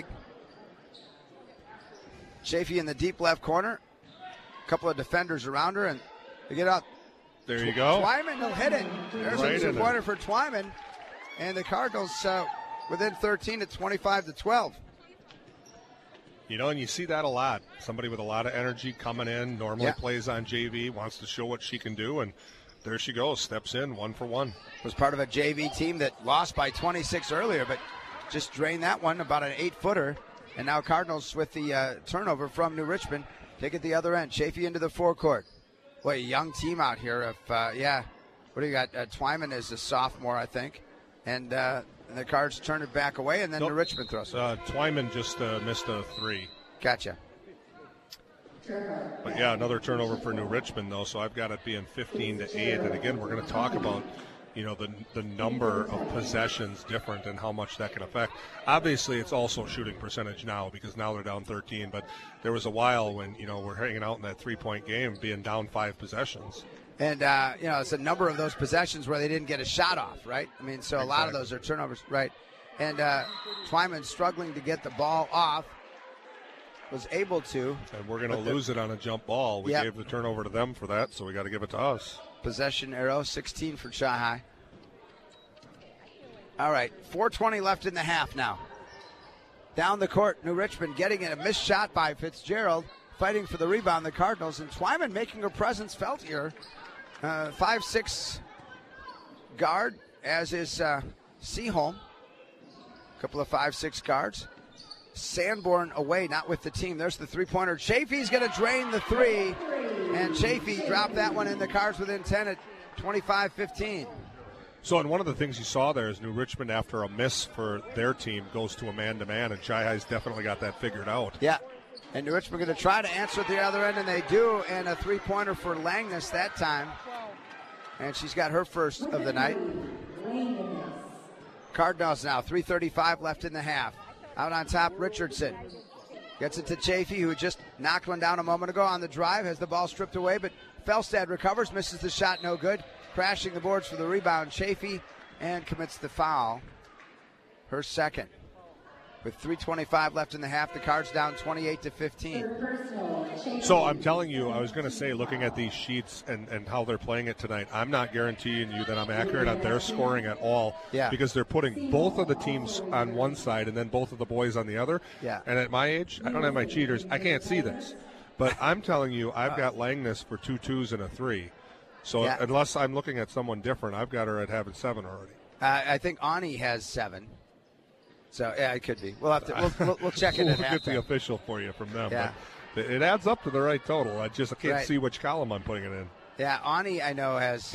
Chafee in the deep left corner. A couple of defenders around her, and they get out. There you go. Twyman will hit it. There's a two-pointer for Twyman. And the Cardinals within 13 at 25-12. You know, and you see that a lot. Somebody with a lot of energy coming in, normally plays on JV, wants to show what she can do, and there she goes, steps in, 1 for 1. Was part of a JV team that lost by 26 earlier, but just drained that one, about an 8-footer. And now Cardinals with the turnover from New Richmond. Take it the other end. Chafee into the forecourt. Boy, a young team out here. What do you got? Twyman is a sophomore, I think. And the Cards turn it back away, and then New Richmond throws it. Twyman just missed a 3. Gotcha. But, another turnover for New Richmond, though, so I've got it being 15-8. And, again, we're going to talk about, the number of possessions different and how much that can affect. Obviously, it's also shooting percentage now because now they're down 13. But there was a while when, we're hanging out in that 3-point game being down 5 possessions. And, it's a number of those possessions where they didn't get a shot off, right? I mean, so a lot of those are turnovers, right? And Twyman struggling to get the ball off, was able to. And we're going to lose it on a jump ball. We gave the turnover to them for that, so we got to give it to us. Possession arrow, 16 for Chi High. All right, 4:20 left in the half now. Down the court, New Richmond getting in a missed shot by Fitzgerald. Fighting for the rebound, the Cardinals. And Twyman making her presence felt here. 5'6" guard, as is Seaholm. A couple of 5'6" guards. Sanborn away, not with the team. There's the three-pointer. Chafee's going to drain the 3. And Chafee dropped that one in. The Cards within 10 at 25-15. So, and one of the things you saw there is New Richmond, after a miss for their team, goes to a man-to-man, and Chi High's definitely got that figured out. Yeah. And New Richmond going to try to answer at the other end, and they do, and a three-pointer for Langness that time. And she's got her first of the night. Cardinals now, 3:35 left in the half. Out on top, Richardson. Gets it to Chafee, who just knocked one down a moment ago on the drive, has the ball stripped away, but Felstad recovers, misses the shot, no good. Crashing the boards for the rebound, Chafee, and commits the foul. Her second. With 3:25 left in the half, the Cards down 28-15. So I'm telling you, I was going to say, looking at these sheets and how they're playing it tonight, I'm not guaranteeing you that I'm accurate on their scoring at all. Yeah. Because they're putting both of the teams on one side and then both of the boys on the other. Yeah. And at my age, I don't have my cheaters. I can't see this. But I'm telling you, I've got Langness for 2 2s and a 3. So unless I'm looking at someone different, I've got her at having 7 already. I think Ani has 7. So, yeah, it could be. We'll have to. We'll check it at We'll halftime. get the official for you from them. Yeah. But it adds up to the right total. I can't Right. see which column I'm putting it in. Yeah, Ani, I know, has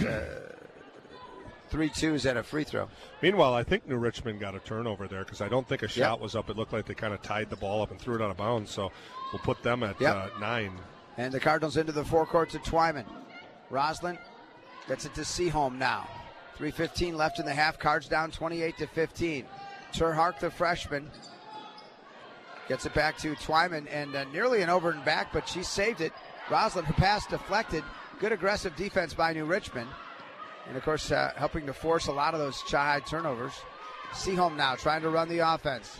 3 2s and a free throw. Meanwhile, I think New Richmond got a turnover there because I don't think a shot was up. It looked like they kind of tied the ball up and threw it out of bounds. So we'll put them at 9. And the Cardinals into the forecourt to Twyman. Roslin gets it to Seaholm now. 3:15 left in the half. Cards down 28-15. Terhark, the freshman, gets it back to Twyman, and nearly an over and back, but she saved it. Roslin, her pass deflected. Good aggressive defense by New Richmond. And, of course, helping to force a lot of those high turnovers. Seaholm now trying to run the offense.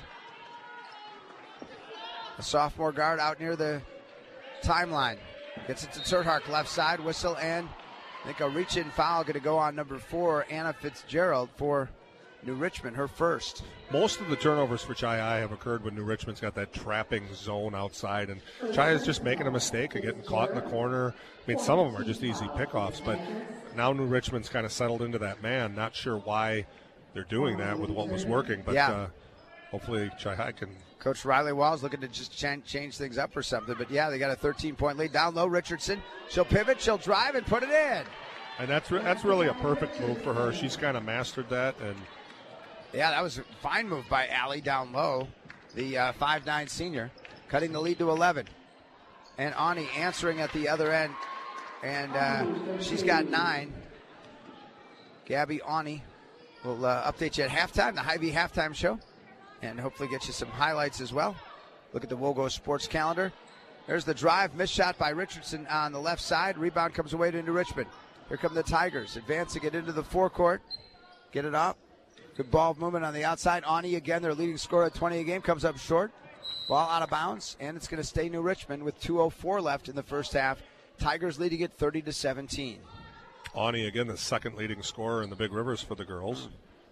A sophomore guard out near the timeline. Gets it to Terhark, left side, whistle, and I think a reach-in foul going to go on number 4, Anna Fitzgerald, for New Richmond, her first. Most of the turnovers for Chai have occurred when New Richmond's got that trapping zone outside, and Chai is just making a mistake of getting caught in the corner. I mean, some of them are just easy pickoffs, but now New Richmond's kind of settled into that man. Not sure why they're doing that with what was working, but hopefully Chai can. Coach Riley Walls looking to just change things up or something, but yeah, they got a 13-point lead. Down low, Richardson. She'll pivot, she'll drive, and put it in. And that's really a perfect move for her. She's kind of mastered that, and. Yeah, that was a fine move by Allie down low, the 5'9" senior, cutting the lead to 11. And Ani answering at the other end, and she's got 9. Gabby Ani will update you at halftime, the Hy-Vee halftime show, and hopefully get you some highlights as well. Look at the Wogo Sports calendar. There's the drive, missed shot by Richardson on the left side. Rebound comes away to New Richmond. Here come the Tigers, advancing it into the forecourt. Get it up. Good ball movement on the outside. Ani again, their leading scorer at 20 a game, comes up short. Ball out of bounds, and it's going to stay New Richmond with 2:04 left in the first half. Tigers leading it 30-17. Ani again, the second leading scorer in the Big Rivers for the girls.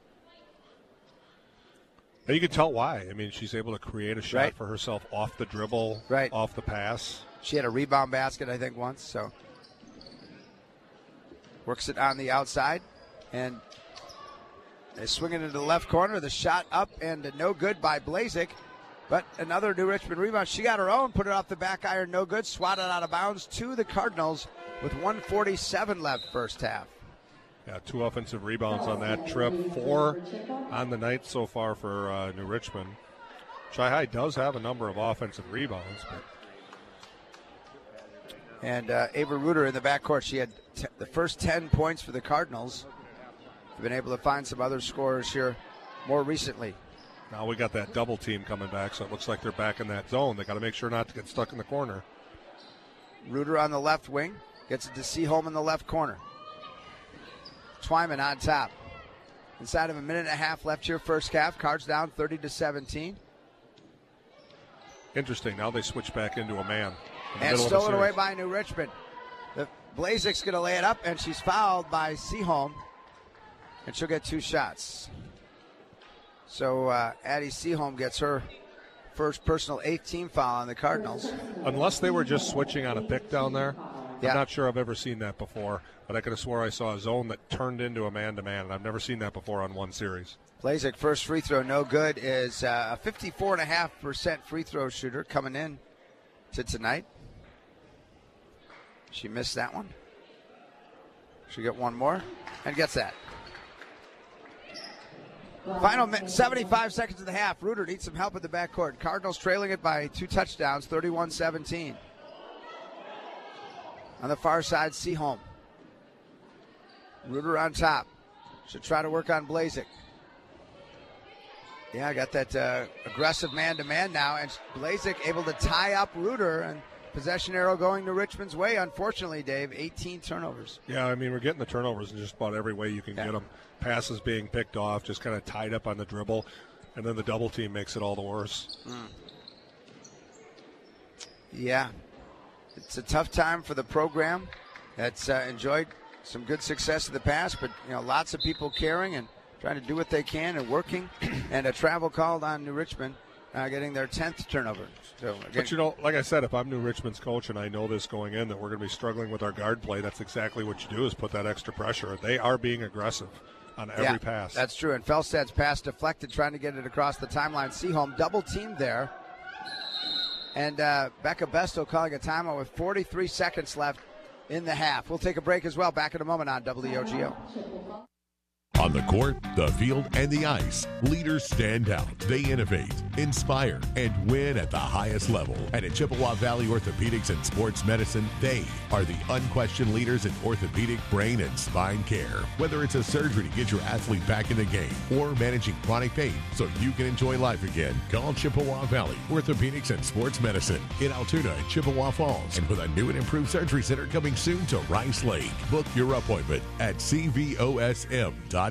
And you can tell why. I mean, she's able to create a shot for herself off the dribble, off the pass. She had a rebound basket, I think, once. So works it on the outside, and they swing it into the left corner. The shot up and no good by Blazik. But another New Richmond rebound. She got her own, put it off the back iron, no good. Swatted out of bounds to the Cardinals with 1:47 left first half. Yeah, 2 offensive rebounds on that trip. 4 on the night so far for New Richmond. Chi-High does have a number of offensive rebounds. And Ava Reuter in the backcourt. She had the first 10 points for the Cardinals. Been able to find some other scorers here more recently. Now we got that double team coming back, so it looks like they're back in that zone. They got to make sure not to get stuck in the corner. Reuter on the left wing gets it to Seaholm in the left corner. Twyman on top. Inside of a minute and a half left here, first half. Cards down 30-17. Interesting. Now they switch back into a man. And stolen away by New Richmond. The Blazik's going to lay it up, and she's fouled by Seaholm. And she'll get 2 shots. So Addie Seaholm gets her first personal 8th team foul on the Cardinals. Unless they were just switching on a pick down there. Yeah. I'm not sure I've ever seen that before, but I could have swore I saw a zone that turned into a man-to-man, and I've never seen that before on one series. Blazik, first free throw, no good, is a 54.5% free throw shooter coming in to tonight. She missed that one. She'll get one more and gets that. Final 75 seconds of the half. Reuter needs some help at the backcourt. Cardinals trailing it by 2 touchdowns, 31-17. On the far side, Seaholm. Reuter on top. Should try to work on Blazik. Yeah, got that aggressive man-to-man now, and Blazik able to tie up Reuter, and possession arrow going to Richmond's way. Unfortunately, Dave, 18 turnovers. Yeah, I mean, we're getting the turnovers in just about every way you can get them. Passes being picked off, just kind of tied up on the dribble. and then the double team makes it all the worse. Yeah. It's a tough time for the program. That's enjoyed some good success in the past, but lots of people caring and trying to do what they can and working, and a travel called on New Richmond, getting their 10th turnover. So again, but like I said, if I'm New Richmond's coach and I know this going in that we're going to be struggling with our guard play, that's exactly what you do, is put that extra pressure. They are being aggressive on every pass. That's true. And Felstad's pass deflected, trying to get it across the timeline. Seaholm double teamed there. And Becca Besto calling a timeout with 43 seconds left in the half. We'll take a break as well. Back in a moment on WOGO. On the court, the field, and the ice, leaders stand out. They innovate, inspire, and win at the highest level. And at Chippewa Valley Orthopedics and Sports Medicine, they are the unquestioned leaders in orthopedic, brain, and spine care. Whether it's a surgery to get your athlete back in the game or managing chronic pain so you can enjoy life again, call Chippewa Valley Orthopedics and Sports Medicine in Altoona and Chippewa Falls. And with a new and improved surgery center coming soon to Rice Lake. Book your appointment at cvosm.com.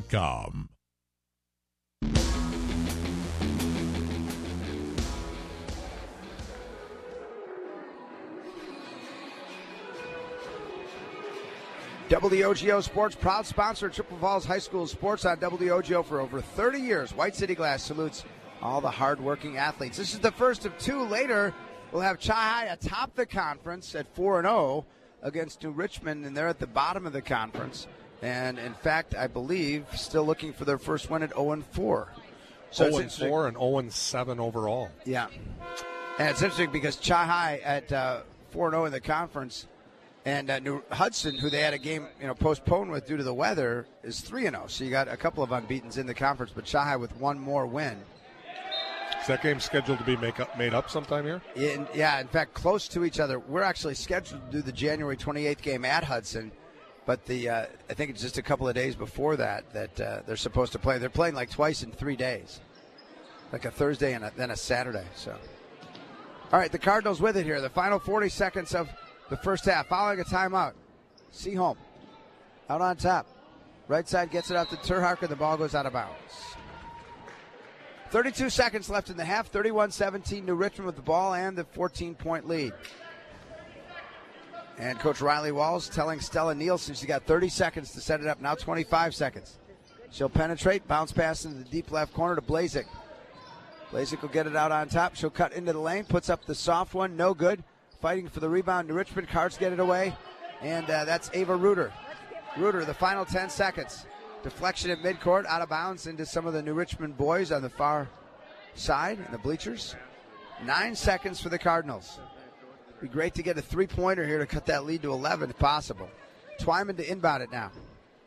WOGO Sports, proud sponsor of Chippewa Falls High School sports on WOGO for over 30 years. White City Glass salutes all the hard-working athletes. This is the first of two. Later, we'll have Chi-Hi atop the conference at 4-0 against New Richmond, and they're at the bottom of the conference. And, in fact, I believe still looking for their first win at 0-4. So 0-4 and 0-7 overall. Yeah. And it's interesting because Chi-Hi at 4-0 in the conference, and New Hudson, who they had a game postponed with due to the weather, is 3-0. So you got a couple of unbeatens in the conference, but Chi-Hi with one more win. Is that game scheduled to be made up sometime here? Yeah, in fact, close to each other. We're actually scheduled to do the January 28th game at Hudson. But I think it's just a couple of days before that they're supposed to play. They're playing like twice in 3 days, like a Thursday and then a Saturday. So, all right, the Cardinals with it here. The final 40 seconds of the first half, following a timeout. Seaholm out on top. Right side gets it out to Terharker. The ball goes out of bounds. 32 seconds left in the half. 31-17 New Richmond with the ball and the 14-point lead. And Coach Riley Walls telling Stella Nielsen she's got 30 seconds to set it up. Now 25 seconds. She'll penetrate, bounce pass into the deep left corner to Blazik. Blazik will get it out on top. She'll cut into the lane, puts up the soft one, no good. Fighting for the rebound, New Richmond. Cards get it away. And that's Ava Reuter. Reuter, the final 10 seconds. Deflection at midcourt, out of bounds into some of the New Richmond boys on the far side in the bleachers. 9 seconds for the Cardinals. Be great to get a three-pointer here to cut that lead to 11 if possible. Twyman to inbound it now.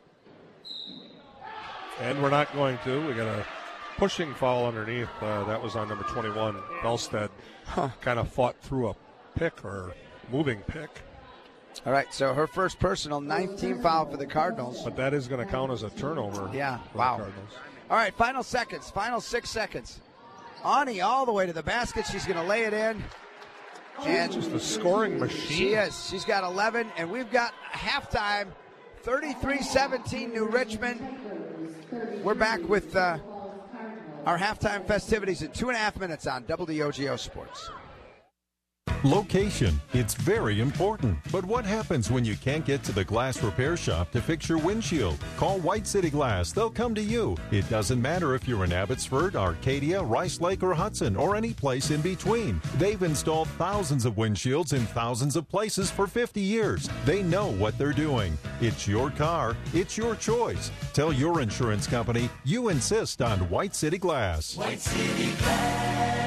And we're not going to. We got a pushing foul underneath. That was on number 21. Felstad kind of fought through a pick or moving pick. All right, so her first personal, 9th team foul for the Cardinals. But that is going to count as a turnover. Yeah, for wow. the Cardinals. All right, final seconds, final 6 seconds. Ani all the way to the basket. She's going to lay it in. And just a scoring machine. She is. She's got 11, and we've got halftime, 33-17 New Richmond. We're back with our halftime festivities in 2.5 minutes on WOGO Sports. Location. It's very important. But what happens when you can't get to the glass repair shop to fix your windshield? Call White City Glass. They'll come to you. It doesn't matter if you're in Abbotsford, Arcadia, Rice Lake, or Hudson, or any place in between. They've installed thousands of windshields in thousands of places for 50 years. They know what they're doing. It's your car. It's your choice. Tell your insurance company you insist on White City Glass. White City Glass.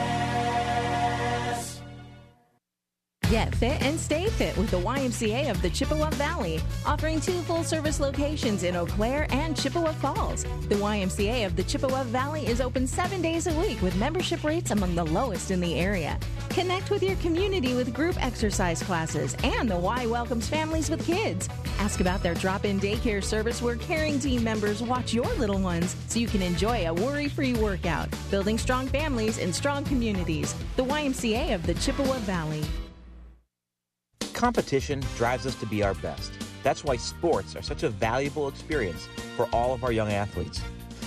Get fit and stay fit with the YMCA of the Chippewa Valley, offering 2 full-service locations in Eau Claire and Chippewa Falls. The YMCA of the Chippewa Valley is open 7 days a week with membership rates among the lowest in the area. Connect with your community with group exercise classes, and the Y welcomes families with kids. Ask about their drop-in daycare service where caring team members watch your little ones so you can enjoy a worry-free workout, building strong families and strong communities. The YMCA of the Chippewa Valley. Competition drives us to be our best. That's why sports are such a valuable experience for all of our young athletes.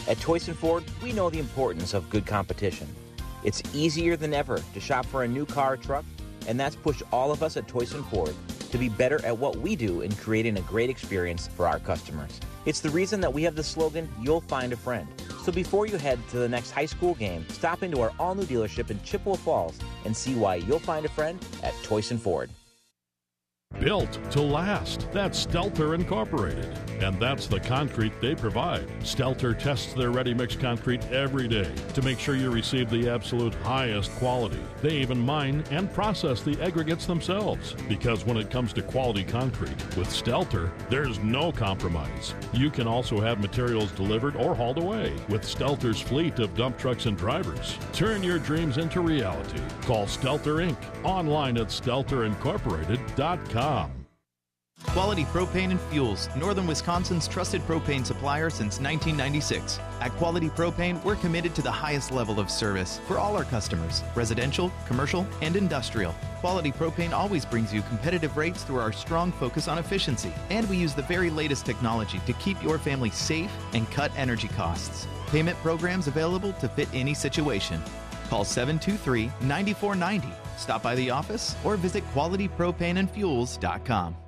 At Toyson Ford, we know the importance of good competition. It's easier than ever to shop for a new car or truck, and that's pushed all of us at Toyson Ford to be better at what we do in creating a great experience for our customers. It's the reason that we have the slogan, "You'll find a friend." So before you head to the next high school game, stop into our all-new dealership in Chippewa Falls and see why you'll find a friend at Toyson Ford. Built to last. That's Stelter Incorporated. And that's the concrete they provide. Stelter tests their ready-mix concrete every day to make sure you receive the absolute highest quality. They even mine and process the aggregates themselves. Because when it comes to quality concrete, with Stelter, there's no compromise. You can also have materials delivered or hauled away with Stelter's fleet of dump trucks and drivers. Turn your dreams into reality. Call Stelter Inc. online at stelterincorporated.com. Quality Propane and Fuels, Northern Wisconsin's trusted propane supplier since 1996. At Quality Propane, we're committed to the highest level of service for all our customers, residential, commercial, and industrial. Quality Propane always brings you competitive rates through our strong focus on efficiency, and we use the very latest technology to keep your family safe and cut energy costs. Payment programs available to fit any situation. Call 723-9490. Stop by the office or visit qualitypropaneandfuels.com.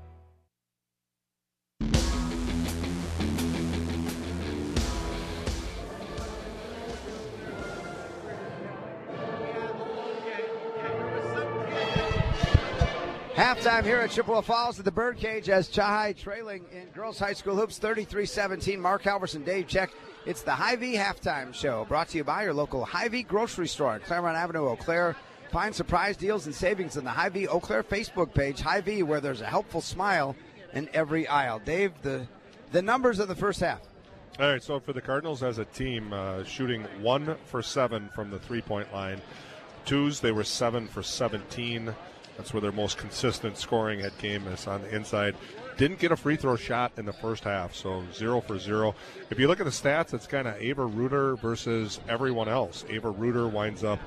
Halftime here at Chippewa Falls at the Birdcage as Chahai trailing in girls high school hoops 33-17. Mark Halverson, Dave Check. It's the Hy-Vee Halftime Show, brought to you by your local Hy-Vee grocery store on Claremont Avenue, Eau Claire. Find surprise deals and savings on the Hy-Vee Eau Claire Facebook page, Hy-Vee, where there's a helpful smile in every aisle. Dave, the numbers of the first half. All right, so for the Cardinals as a team, shooting 1 for 7 from the three-point line. Twos, they were 7 for 17. That's where their most consistent scoring came is on the inside. Didn't get a free throw shot in the first half, so 0 for 0. If you look at the stats, it's kind of Ava Reuter versus everyone else. Ava Reuter winds up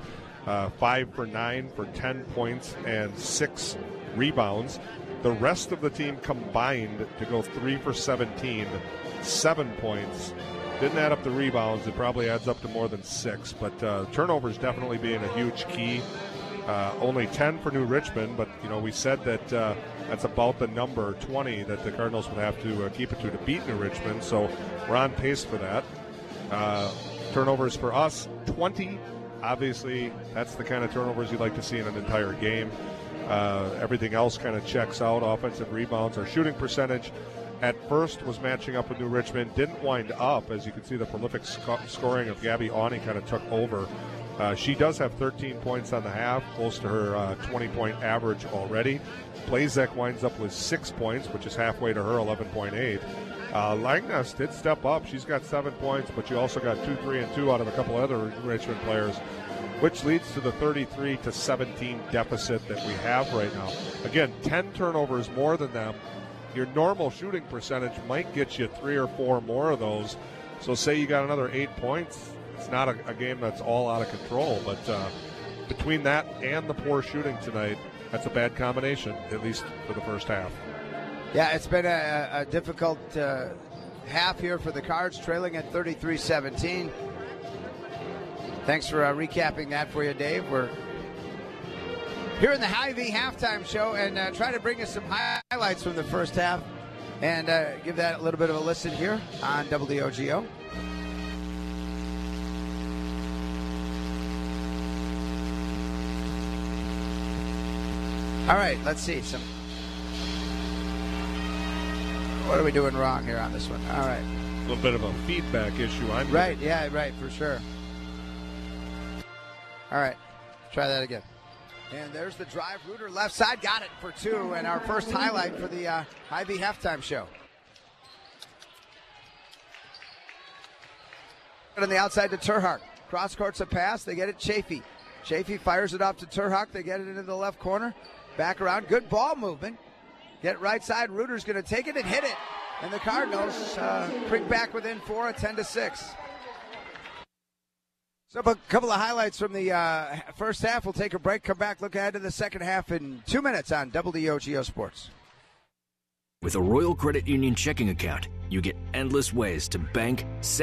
5 for 9 for 10 points and 6 rebounds. The rest of the team combined to go 3 for 17, 7 points. Didn't add up the rebounds. It probably adds up to more than 6, but turnovers definitely being a huge key. Only 10 for New Richmond, but we said that that's about the number 20 that the Cardinals would have to keep it to beat New Richmond, so we're on pace for that. Turnovers for us, 20. Obviously, that's the kind of turnovers you'd like to see in an entire game. Everything else kind of checks out. Offensive rebounds. Our shooting percentage at first was matching up with New Richmond. Didn't wind up. As you can see, the prolific scoring of Gabby Awney kind of took over. She does have 13 points on the half, close to her 20-point average already. Blazek winds up with 6 points, which is halfway to her 11.8. Langnes did step up. She's got 7 points, but you also got 2, 3, and 2 out of a couple other Richmond players, which leads to the 33-17 deficit that we have right now. Again, 10 turnovers more than them. Your normal shooting percentage might get you 3 or 4 more of those. So say you got another 8 points. It's not a game that's all out of control, but between that and the poor shooting tonight, that's a bad combination, at least for the first half. Yeah, it's been a difficult half here for the Cards, trailing at 33-17. Thanks for recapping that for you, Dave. We're here in the Hy-Vee Halftime Show and try to bring us some highlights from the first half and give that a little bit of a listen here on WOGO. All right, let's see. What are we doing wrong here on this one? All right. A little bit of a feedback issue. Right, yeah, right, for sure. All right, try that again. And there's the drive. Reuter left side, got it for 2, and our first highlight for the Hy-Vee Halftime Show. On the outside to Terhart. Cross court's a pass. They get it Chafee. Chafee fires it off to Terhart. They get it into the left corner. Back around. Good ball movement. Get right side. Reuter's going to take it and hit it. And the Cardinals bring back within 4, a 10-6. So a couple of highlights from the first half. We'll take a break, come back, look ahead to the second half in 2 minutes on WOGO Sports. With a Royal Credit Union checking account, you get endless ways to bank, save,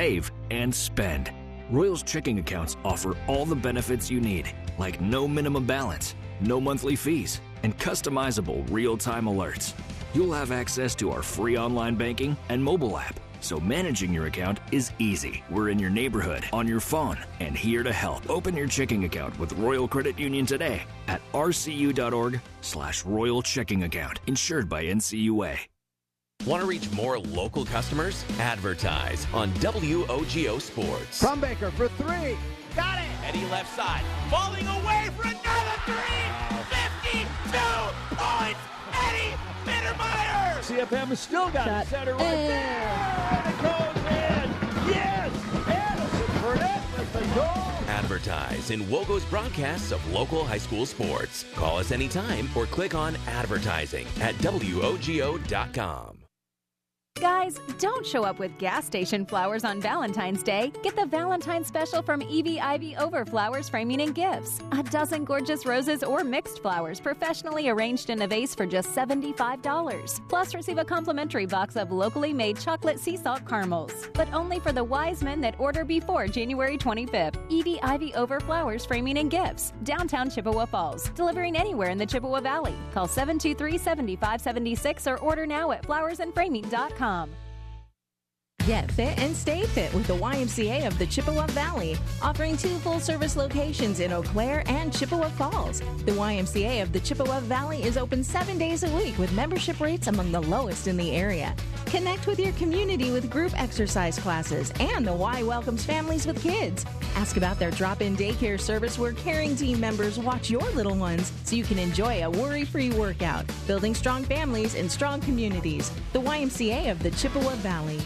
and spend. Royals checking accounts offer all the benefits you need, like no minimum balance, no monthly fees, and customizable real-time alerts. You'll have access to our free online banking and mobile app, so managing your account is easy. We're in your neighborhood, on your phone, and here to help. Open your checking account with Royal Credit Union today at rcu.org/Royal Checking Account, insured by NCUA. Want to reach more local customers? Advertise on WOGO Sports. Crumbaker for three. Got it. Eddie left side. Falling away for another three. 52 points. Eddie Mittermeier. CFM has still got it. Center right there. And it goes in. Yes. Addison Burnett with the goal. Advertise in WOGO's broadcasts of local high school sports. Call us anytime or click on advertising at WOGO.com. Guys, don't show up with gas station flowers on Valentine's Day. Get the Valentine special from Evie Ivy Over Flowers Framing and Gifts. A dozen gorgeous roses or mixed flowers professionally arranged in a vase for just $75. Plus, receive a complimentary box of locally made chocolate sea salt caramels. But only for the wise men that order before January 25th. Evie Ivy Over Flowers Framing and Gifts. Downtown Chippewa Falls. Delivering anywhere in the Chippewa Valley. Call 723-7576 or order now at flowersandframing.com. Get fit and stay fit with the YMCA of the Chippewa Valley, offering 2 full-service locations in Eau Claire and Chippewa Falls. The YMCA of the Chippewa Valley is open 7 days a week with membership rates among the lowest in the area. Connect with your community with group exercise classes, and the Y welcomes families with kids. Ask about their drop-in daycare service where caring team members watch your little ones so you can enjoy a worry-free workout, building strong families and strong communities. The YMCA of the Chippewa Valley.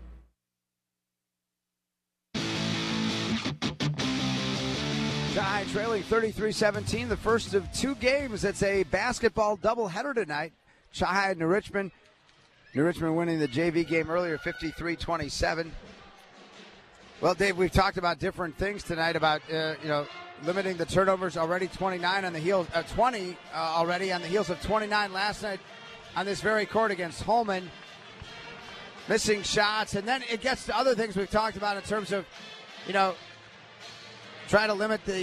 Chai trailing 33-17, the first of 2 games. It's a basketball doubleheader tonight. Chai and New Richmond. New Richmond winning the JV game earlier, 53-27. Well, Dave, we've talked about different things tonight about, limiting the turnovers. Already 29 on the heels, 20 already on the heels of 29 last night on this very court against Holman. Missing shots, and then it gets to other things we've talked about in terms of, try to limit the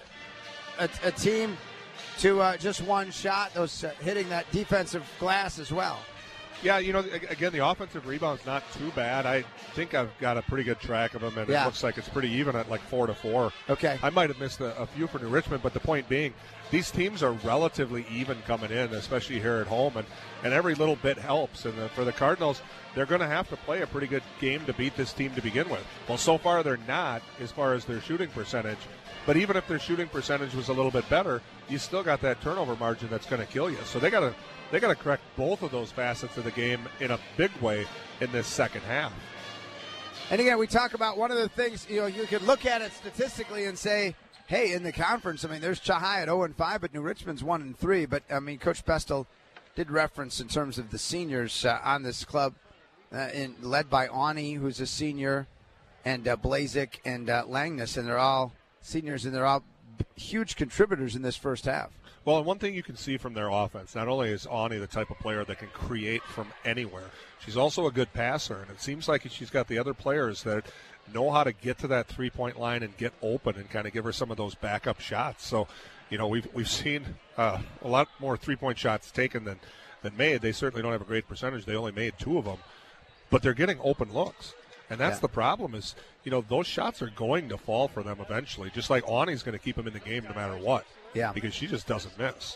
a team to just one shot. Those hitting that defensive glass as well. Yeah, again, the offensive rebound's not too bad. I think I've got a pretty good track of them, and It looks like it's pretty even at like 4-4. Okay. I might have missed a few for New Richmond, but the point being, these teams are relatively even coming in, especially here at home, and every little bit helps. And for the Cardinals, they're going to have to play a pretty good game to beat this team to begin with. Well, so far they're not as far as their shooting percentage. But even if their shooting percentage was a little bit better, you still got that turnover margin that's going to kill you. So they got to correct both of those facets of the game in a big way in this second half. And again, we talk about one of the things, you could look at it statistically and say, hey, in the conference, there's Chahai at 0-5, but New Richmond's 1-3. But Coach Pestel did reference in terms of the seniors on this club, led by Ani, who's a senior, and Blazik and Langness, and they're all seniors, and they're all huge contributors in this first half. Well, and one thing you can see from their offense, not only is Ani the type of player that can create from anywhere, she's also a good passer, and it seems like she's got the other players that know how to get to that three-point line and get open and kind of give her some of those backup shots. So, we've seen a lot more three-point shots taken than made. They certainly don't have a great percentage. They only made 2 of them, but they're getting open looks. And that's the problem is, those shots are going to fall for them eventually, just like Ani's going to keep them in the game no matter what. Yeah. Because she just doesn't miss.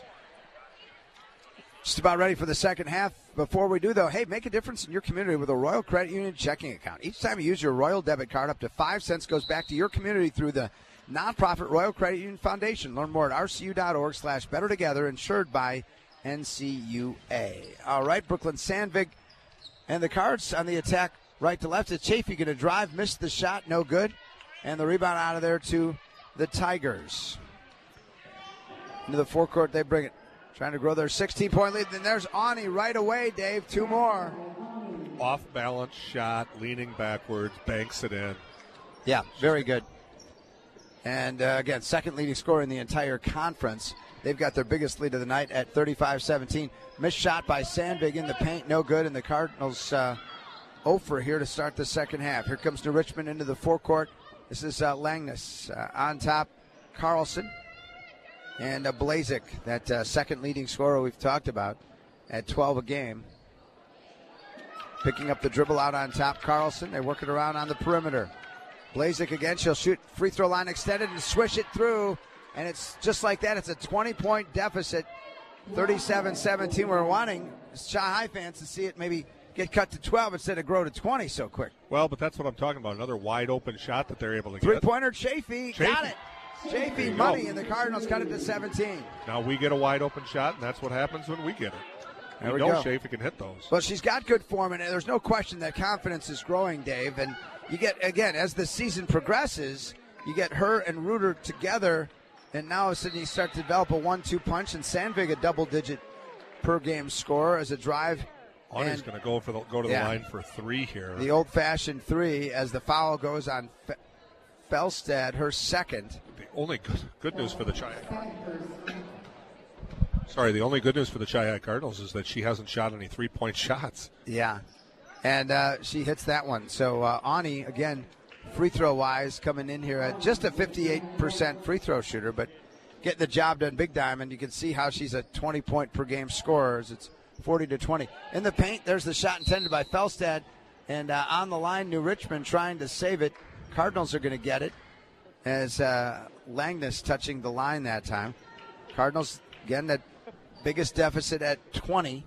Just about ready for the second half. Before we do, though, hey, make a difference in your community with a Royal Credit Union checking account. Each time you use your Royal debit card, up to 5 cents goes back to your community through the nonprofit Royal Credit Union Foundation. Learn more at rcu.org/bettertogether, insured by NCUA. All right, Brooklyn Sandvig and the Cards on the attack right to left. It's Chafee going to drive, missed the shot, no good. And the rebound out of there to the Tigers. Into the forecourt, they bring it. Trying to grow their 16-point lead. Then there's Ani right away, Dave. 2 more. Off-balance shot, leaning backwards, banks it in. Yeah, very good. And, again, second leading scorer in the entire conference. They've got their biggest lead of the night at 35-17. Missed shot by Sandvig in the paint, no good. And the Cardinals Ofer here to start the second half. Here comes New Richmond into the forecourt. This is Langness on top. Carlson and Blazik, that second leading scorer we've talked about, at 12 a game. Picking up the dribble out on top. Carlson, they work it around on the perimeter. Blazik again, she'll shoot free throw line extended and swish it through. And it's just like that. It's a 20-point deficit, 37-17. We're wanting Shanghai fans to see it maybe get cut to 12 instead of grow to 20 so quick. Well, but that's what I'm talking about. Another wide open shot that they're able to get. Three-pointer, Chafee. Got it. Chafee, money, and the Cardinals cut it to 17. Now we get a wide open shot, and that's what happens when we get it. There we know go. Chafee can hit those. Well, she's got good form, and there's no question that confidence is growing, Dave. And you get, again, as the season progresses, you get her and Reuter together, and now all of a sudden you start to develop a 1-2 punch, and Sandvig a double-digit per-game scorer as a drive. Arnie's going to go to the line for three here. The old-fashioned three as the foul goes on Felstad, her second. The only good news for the the only good news for the Chi-Hi Cardinals is that she hasn't shot any three-point shots. Yeah, and she hits that one. So Ani, again, free throw-wise, coming in here at just a 58% free throw shooter, but getting the job done big time, and you can see how she's a 20-point per game scorer as it's 40-20. In the paint, there's the shot intended by Felstad, and on the line, New Richmond trying to save it. Cardinals are going to get it as Langness touching the line that time. Cardinals, again, that biggest deficit at 20.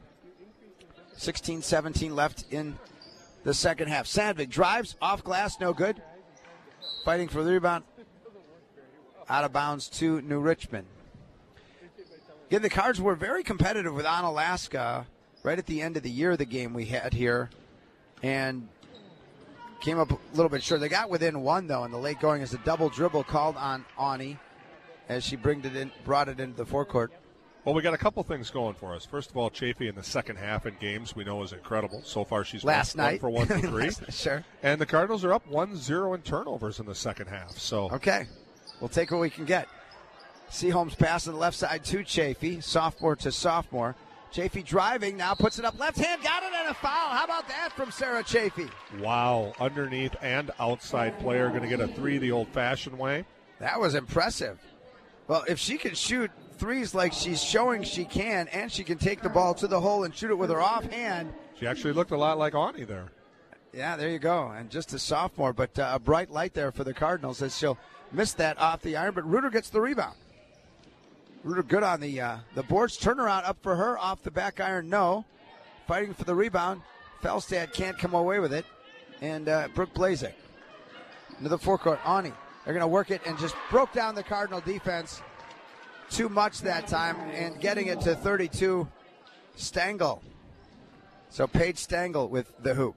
16-17 left in the second half. Sandvig drives, off glass, no good. Fighting for the rebound. Out of bounds to New Richmond. Again, the Cards were very competitive with Onalaska right at the end of the year, the game we had here. And came up a little bit short. They got within one, though, in the late going as a double dribble called on Ani as she brought it into the forecourt. Well, we got a couple things going for us. First of all, Chafee in the second half in games we know is incredible. So far, she's one for 1 for 3. Sure. And the Cardinals are up 1-0 in turnovers in the second half. So okay, we'll take what we can get. Seaholm's pass on the left side to Chafee, sophomore to sophomore. Chafee driving now, puts it up left hand, got it, and a foul. How about that from Sarah Chafee? Wow, underneath and outside player going to get a three the old-fashioned way. That was impressive. Well, if she can shoot threes like she's showing she can, and she can take the ball to the hole and shoot it with her offhand. She actually looked a lot like Ani there. Yeah, there you go. And just a sophomore, but a bright light there for the Cardinals as she'll miss that off the iron, but Reuter gets the rebound. Reuter good on the boards. Turnaround up for her off the back iron, no. Fighting for the rebound. Felstad can't come away with it. And Brooke Blazik into the forecourt. Ani, they're going to work it and just broke down the Cardinal defense too much that time and getting it to 32. Stengel. So Paige Stengel with the hoop.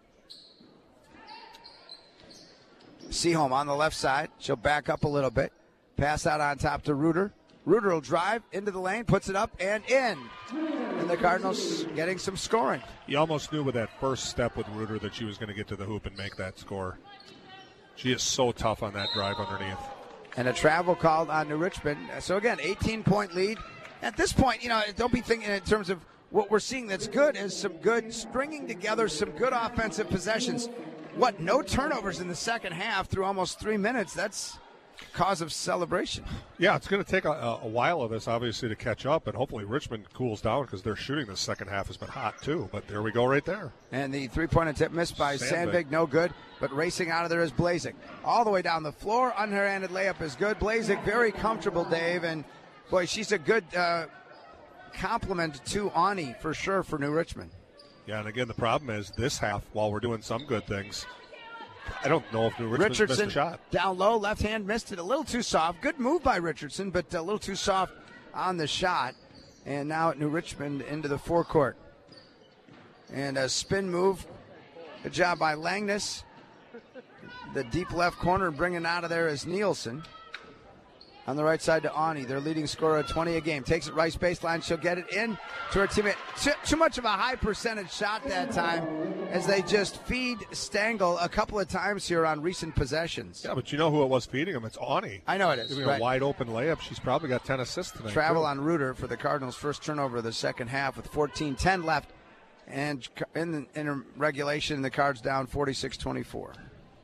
Seaholm on the left side. She'll back up a little bit. Pass out on top to Reuter. Reuter will drive into the lane, puts it up and in. And the Cardinals getting some scoring. You almost knew with that first step with Reuter that she was going to get to the hoop and make that score. She is so tough on that drive underneath. And a travel called on New Richmond. So again, 18-point lead. At this point, don't be thinking in terms of what we're seeing that's good is some good stringing together some good offensive possessions. No turnovers in the second half through almost 3 minutes. That's cause of celebration. Yeah, it's going to take a while of this, obviously, to catch up, and hopefully Richmond cools down because their shooting the second half has been hot, too. But there we go right there. And the three-point attempt missed by Sandvig, no good. But racing out of there is Blazik. All the way down the floor, unhanded layup is good. Blazik very comfortable, Dave, and, boy, she's a good compliment to Ani, for sure, for New Richmond. Yeah, and again, the problem is this half, while we're doing some good things, I don't know if New Richmond's missed a shot. Down low, left hand missed it a little too soft. Good move by Richardson, but a little too soft on the shot. And now New Richmond into the forecourt. And a spin move. Good job by Langness. The deep left corner bringing out of there is Nielsen. On the right side to Ani, their leading scorer at 20 a game. Takes it right baseline. She'll get it in to her teammate. Too much of a high percentage shot that time as they just feed Stengel a couple of times here on recent possessions. Yeah, but you know who it was feeding him? It's Ani. I know it is. Giving a wide open layup. She's probably got 10 assists tonight. Travel on Reuter for the Cardinals' first turnover of the second half with 14-10 left And in regulation, the Cards down 46-24.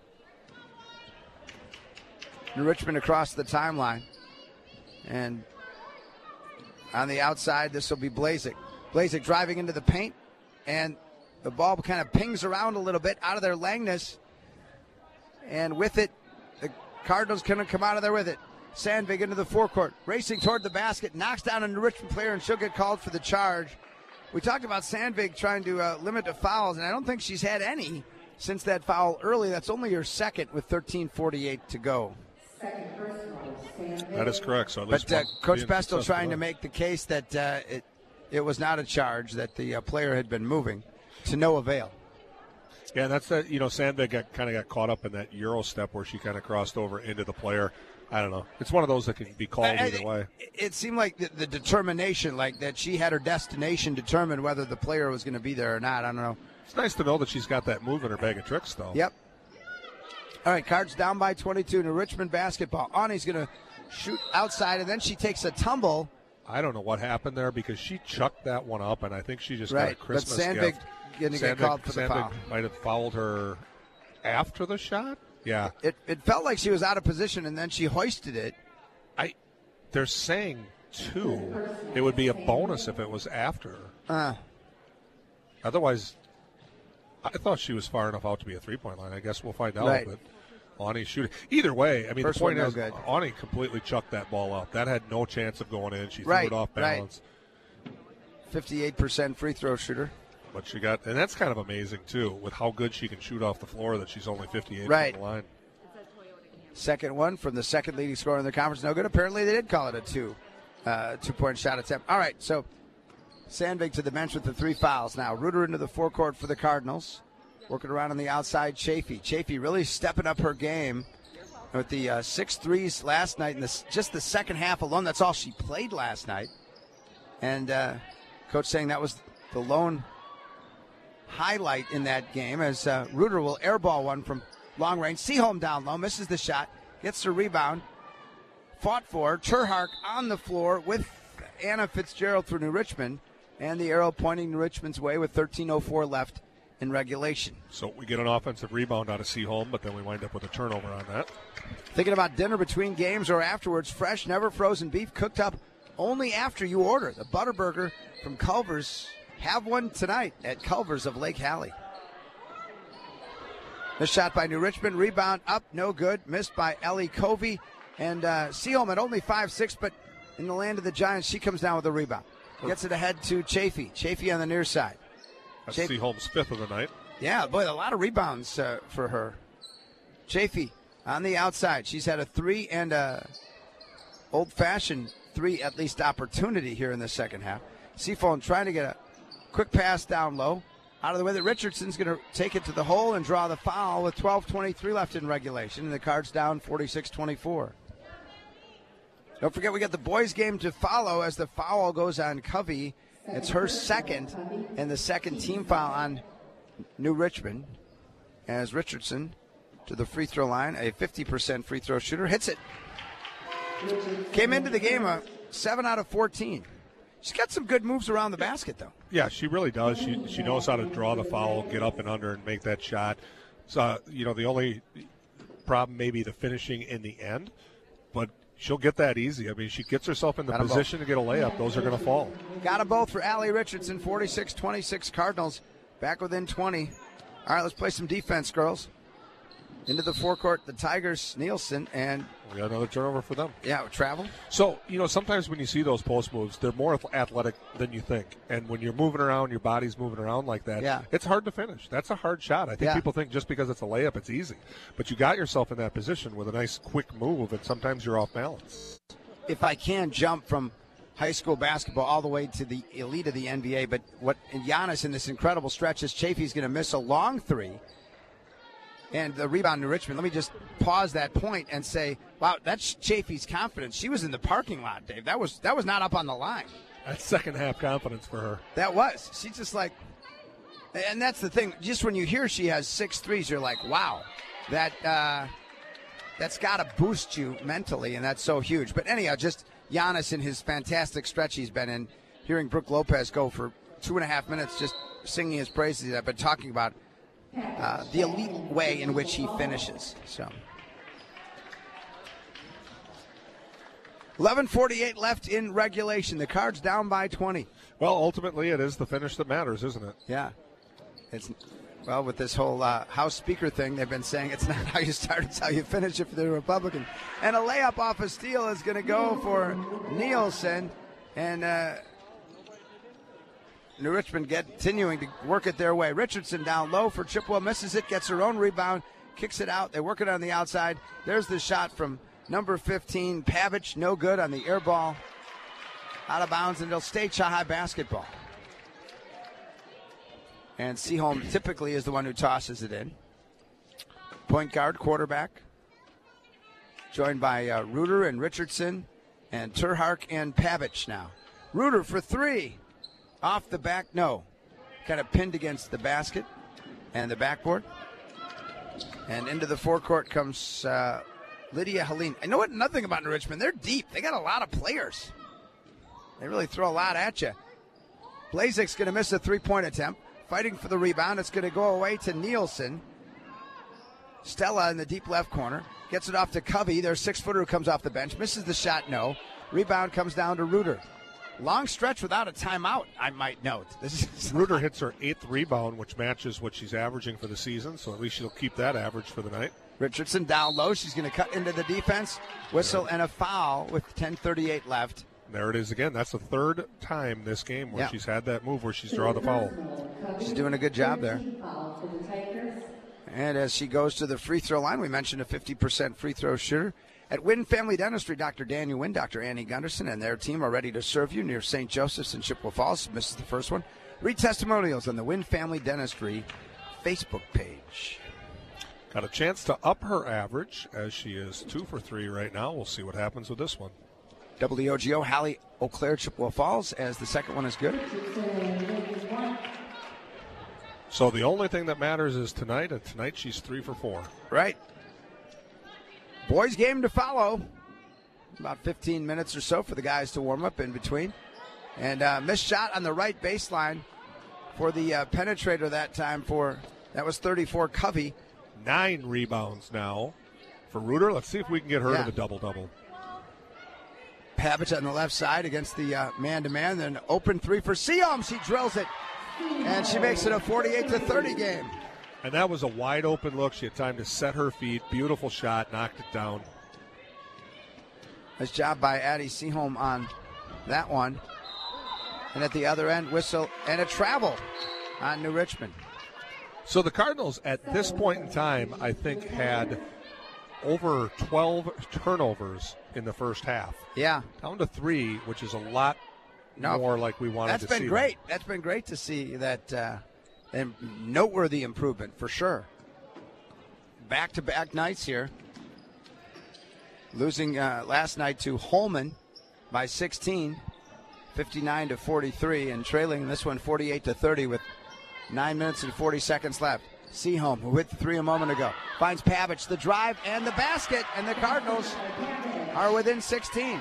New Richmond across the timeline. And on the outside, this will be Blazik. Blazik driving into the paint, and the ball kind of pings around a little bit out of their Langness. And with it, the Cardinals can come out of there with it. Sandvig into the forecourt, racing toward the basket, knocks down a New Richmond player, and she'll get called for the charge. We talked about Sandvig trying to limit the fouls, and I don't think she's had any since that foul early. That's only her second with 13:48 to go. That is correct. So at least Coach Bestel trying to make the case that it was not a charge, that the player had been moving, to no avail. Yeah, that's that. Sandvig kind of got caught up in that Euro step where she kind of crossed over into the player. I don't know. It's one of those that can be called either way. It seemed like the determination, like that she had her destination determined whether the player was going to be there or not. I don't know. It's nice to know that she's got that move in her bag of tricks, though. Yep. All right, Cards down by 22. New Richmond basketball. Ani's going to shoot outside, and then she takes a tumble. I don't know what happened there because she chucked that one up, and I think she just got a Christmas gift. But Sandvig going to get called for the foul. Might have fouled her after the shot. Yeah. It felt like she was out of position, and then she hoisted it. They're saying, too, it would be a bonus if it was after. Otherwise, I thought she was far enough out to be a three-point line. I guess we'll find out. Right. But Ani's shooting. Either way, I mean, First the point one, is, Ani completely chucked that ball up. That had no chance of going in. She threw it off balance. 58% free throw shooter. But she got, and that's kind of amazing, too, with how good she can shoot off the floor, that she's only 58 from the line. Second one from the second leading scorer in the conference. No good. Apparently they did call it a two-point shot attempt. All right, so Sandvig to the bench with the 3 fouls now. Reuter into the forecourt for the Cardinals. Working around on the outside, Chafee. Chafee really stepping up her game with the 6 threes last night. And just the second half alone, that's all she played last night. And Coach saying that was the lone highlight in that game, as Reuter will airball one from long range. Seaholm down low, misses the shot, gets the rebound. Fought for. Terhark on the floor with Anna Fitzgerald for New Richmond, and the arrow pointing New Richmond's way with 13:04 left in regulation. So we get an offensive rebound out of Seaholm, but then we wind up with a turnover on that. Thinking about dinner between games or afterwards, fresh, never frozen beef cooked up only after you order. The Butterburger from Culver's. Have one tonight at Culver's of Lake Hallie. The shot by New Richmond. Rebound up, no good. Missed by Ellie Covey. And Seaholm at only 5'6", but in the land of the Giants, she comes down with a rebound. Gets it ahead to Chafee. Chafee on the near side. That's Seaholm's 5th of the night. Yeah, boy, a lot of rebounds for her. Chafee on the outside. She's had a 3 and a old-fashioned 3 at least opportunity here in the second half. Seaholm trying to get a quick pass down low. Out of the way that Richardson's going to take it to the hole and draw the foul with 12:23 left in regulation. And the Cards down 46-24. Don't forget we got the boys game to follow as the foul goes on Covey. It's her second and the second team foul on New Richmond. As Richardson to the free throw line, a 50% free throw shooter, hits it. Came into the game 7 out of 14. She's got some good moves around the basket, though. Yeah, she really does. She knows how to draw the foul, get up and under, and make that shot. So, the only problem may be the finishing in the end, but she'll get that easy. I mean, she gets herself in the position to get a layup. Those are going to fall. Got them both for Allie Richardson, 46-26 Cardinals, back within 20. All right, let's play some defense, girls. Into the forecourt, the Tigers, Nielsen, and we got another turnover for them. Yeah, travel. So, sometimes when you see those post moves, they're more athletic than you think. And when you're moving around, your body's moving around like that, it's hard to finish. That's a hard shot. I think people think just because it's a layup, it's easy. But you got yourself in that position with a nice quick move, and sometimes you're off balance. If I can jump from high school basketball all the way to the elite of the NBA, but what Giannis in this incredible stretch is Chafee's going to miss a long 3. And the rebound to Richmond. Let me just pause that point and say, wow, that's Chafee's confidence. She was in the parking lot, Dave. That was not up on the line. That's second half confidence for her. That was. She's just like, and that's the thing. Just when you hear she has 6 threes, you're like, wow, that's got to boost you mentally, and that's so huge. But anyhow, just Giannis in his fantastic stretch he's been in, hearing Brooke Lopez go for 2.5 minutes just singing his praises. I've been talking about the elite way in which he finishes. So 11:48 left in regulation. The Cards down by 20. Well, ultimately, it is the finish that matters, isn't it? Yeah. Well, with this whole House Speaker thing, they've been saying it's not how you start, it's how you finish if they're Republican. And a layup off a steal is going to go for Nielsen. And New Richmond continuing to work it their way. Richardson down low for Chippewa, misses it, gets her own rebound, kicks it out. They work it on the outside. There's the shot from number 15, Pavich, no good on the air ball. Out of bounds, and they'll stay High basketball. And Seaholm typically is the one who tosses it in. Point guard, quarterback, joined by Reuter and Richardson and Terhark and Pavich now. Reuter for three. Off the back, no. Kind of pinned against the basket and the backboard. And into the forecourt comes Lydia Helene. I know nothing about New Richmond. They're deep. They got a lot of players. They really throw a lot at you. Blazek's going to miss a three-point attempt. Fighting for the rebound. It's going to go away to Nielsen. Stella in the deep left corner. Gets it off to Covey. Their 6-footer who comes off the bench. Misses the shot, no. Rebound comes down to Reuter. Long stretch without a timeout, I might note. Reuter hits her 8th rebound, which matches what she's averaging for the season, so at least she'll keep that average for the night. Richardson down low. She's going to cut into the defense. Whistle and a foul with 10:38 left. There it is again. That's the third time this game where she's had that move where she's drawn the foul. She's doing a good job there. And as she goes to the free throw line, we mentioned a 50% free throw shooter. At Wynn Family Dentistry, Dr. Daniel Wynn, Dr. Annie Gunderson, and their team are ready to serve you near St. Joseph's in Chippewa Falls. Misses the first one. Read testimonials on the Wynn Family Dentistry Facebook page. Got a chance to up her average as she is 2 for 3 right now. We'll see what happens with this one. WOGO, Hallie, Eau Claire, Chippewa Falls, as the second one is good. So the only thing that matters is tonight, and tonight she's 3 for 4. Right. Boys game to follow. About 15 minutes or so for the guys to warm up in between. And missed shot on the right baseline for the penetrator that time that was 34, Covey. 9 rebounds now for Reuter. Let's see if we can get her to the double-double. Pavich on the left side against the man-to-man. Then open three for Seaholm. She drills it. And she makes it a 48-30 game. And that was a wide-open look. She had time to set her feet. Beautiful shot. Knocked it down. Nice job by Addie Seaholm on that one. And at the other end, whistle and a travel on New Richmond. So the Cardinals, at this point in time, I think had over 12 turnovers in the first half. Yeah. Down to 3, which is a lot more like we wanted to see. That's been great. That's been great to see that and noteworthy improvement for sure. Back-to-back nights here. Losing last night to Holman by 16, 59-43, and trailing this one 48-30 with 9 minutes and 40 seconds left. Seaholm, who hit the three a moment ago, finds Pavich, the drive, and the basket, and the Cardinals are within 16.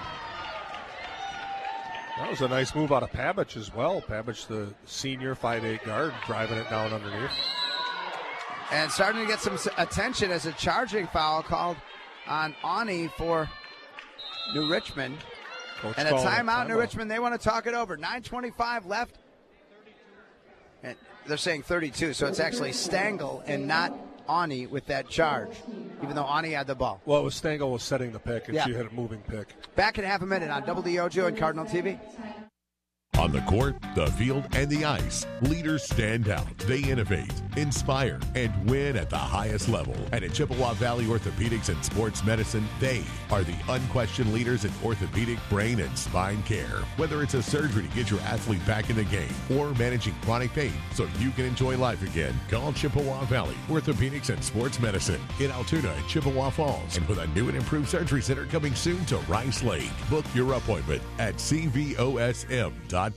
That was a nice move out of Pavich as well. Pavich, the senior 5'8" guard, driving it down underneath. And starting to get some attention as a charging foul called on Ani for New Richmond. And a timeout, New Richmond. They want to talk it over. 9:25 left. And they're saying 32, so it's actually Stangl and not Ani with that charge, even though Ani had the ball. Well, it was Stangl was setting the pick, and she had a moving pick. Back in half a minute on WDOGO and Cardinal TV. On the court, the field, and the ice, leaders stand out. They innovate, inspire, and win at the highest level. And at Chippewa Valley Orthopedics and Sports Medicine, they are the unquestioned leaders in orthopedic, brain, and spine care. Whether it's a surgery to get your athlete back in the game or managing chronic pain so you can enjoy life again, call Chippewa Valley Orthopedics and Sports Medicine in Altoona and Chippewa Falls. And with a new and improved surgery center coming soon to Rice Lake. Book your appointment at cvosm.com.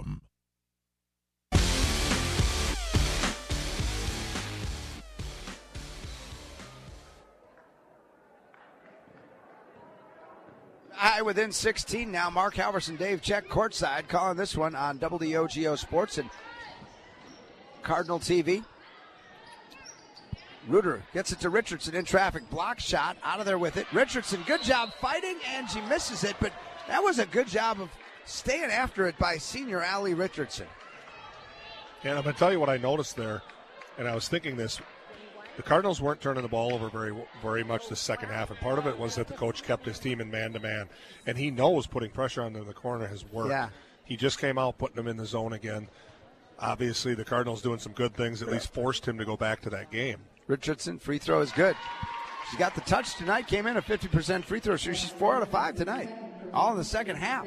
High within 16 now. Mark Halverson, Dave Check courtside, calling this one on WDOGO Sports. And Cardinal TV. Reuter gets it to Richardson in traffic. Block shot, out of there with it. Richardson, good job fighting, and she misses it, but that was a good job of staying after it by senior Allie Richardson. And I'm going to tell you what I noticed there, and I was thinking this. The Cardinals weren't turning the ball over very much the second half, and part of it was that the coach kept his team in man-to-man, and he knows putting pressure on them in the corner has worked. Yeah. He just came out putting them in the zone again. Obviously, the Cardinals doing some good things, at least forced him to go back to that game. Richardson, free throw is good. She got the touch tonight, came in a 50% free throw shooter. She's 4 out of 5 tonight, all in the second half.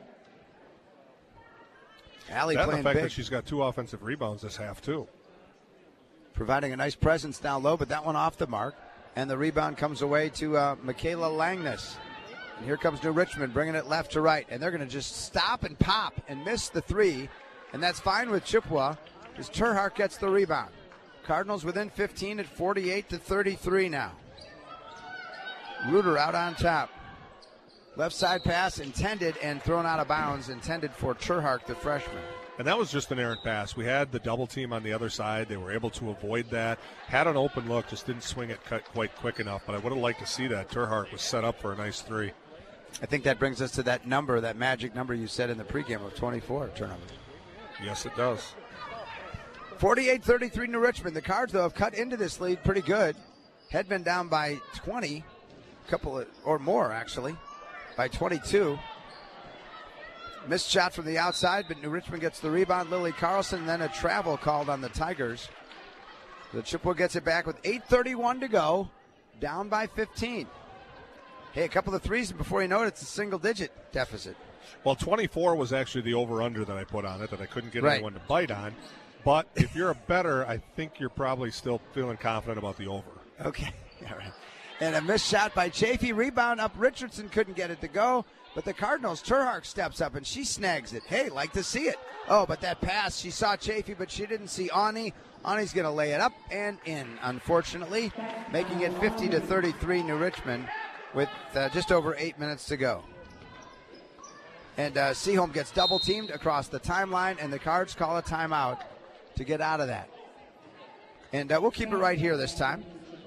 Allie that playing the fact big. that she's got 2 offensive rebounds this half, too. Providing a nice presence down low, but that one off the mark. And the rebound comes away to Michaela Langness. And here comes New Richmond, bringing it left to right. And they're going to just stop and pop and miss the three. And that's fine with Chippewa, as Terhart gets the rebound. Cardinals within 15 at 48-33 now. Reuter out on top. Left side pass intended and thrown out of bounds, intended for Terhart, the freshman. And that was just an errant pass. We had the double team on the other side. They were able to avoid that. Had an open look, just didn't swing it quite quick enough. But I would have liked to see that. Terhart was set up for a nice three. I think that brings us to that number, that magic number you said in the pregame of 24 turnover. Yes, it does. 48-33 New Richmond. The Cards, though, have cut into this lead pretty good. Had been down by 20, or more, actually, by 22. Missed shot from the outside, but New Richmond gets the rebound. Lily Carlson, then a travel called on the Tigers. The Chippewa gets it back with 8:31 to go, down by 15. Hey, a couple of threes, and before you know it, it's a single-digit deficit. Well, 24 was actually the over-under that I put on it, that I couldn't get Right. anyone to bite on. But if you're a bettor, I think you're probably still feeling confident about the over. Okay, all right. And a missed shot by Chafee. Rebound up. Richardson couldn't get it to go. But the Cardinals, Terhart steps up and she snags it. Hey, like to see it. Oh, but that pass, she saw Chafee, but she didn't see Ani. Ani's going to lay it up and in, unfortunately, making it 50-33 New Richmond with just over 8 minutes to go. And Seaholm gets double-teamed across the timeline, and the Cards call a timeout to get out of that. And we'll keep it right here this time.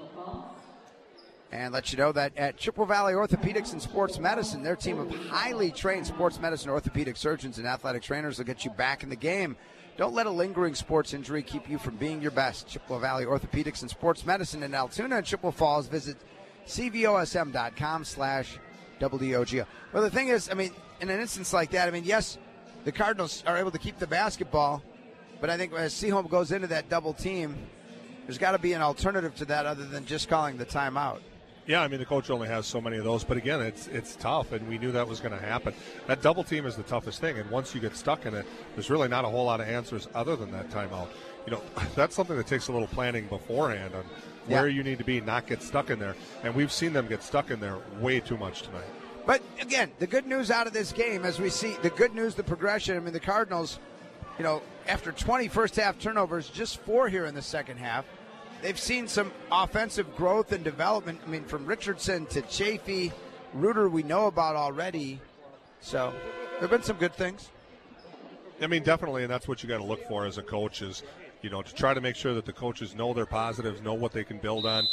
And let you know that at Chippewa Valley Orthopedics and Sports Medicine, their team of highly trained sports medicine orthopedic surgeons and athletic trainers will get you back in the game. Don't let a lingering sports injury keep you from being your best. Chippewa Valley Orthopedics and Sports Medicine in Altoona and Chippewa Falls. Visit cvosm.com/WDOGO. Well, the thing is, I mean, in an instance like that, I mean, yes, the Cardinals are able to keep the basketball, but I think as Seaholm goes into that double team, there's got to be an alternative to that other than just calling the timeout. Yeah, I mean, the coach only has so many of those. But, again, it's tough, and we knew that was going to happen. That double team is the toughest thing, and once you get stuck in it, there's really not a whole lot of answers other than that timeout. You know, that's something that takes a little planning beforehand on where you need to be, not get stuck in there. And we've seen them get stuck in there way too much tonight. But, again, the good news out of this game, as we see, the good news, the progression, I mean, the Cardinals, you know, after 20 first-half turnovers, just 4 here in the second half. They've seen some offensive growth and development. I mean, from Richardson to Chafee, Reuter we know about already. So there have been some good things. I mean, definitely, and that's what you got to look for as a coach is, you know, to try to make sure that the coaches know their positives, know what they can build on.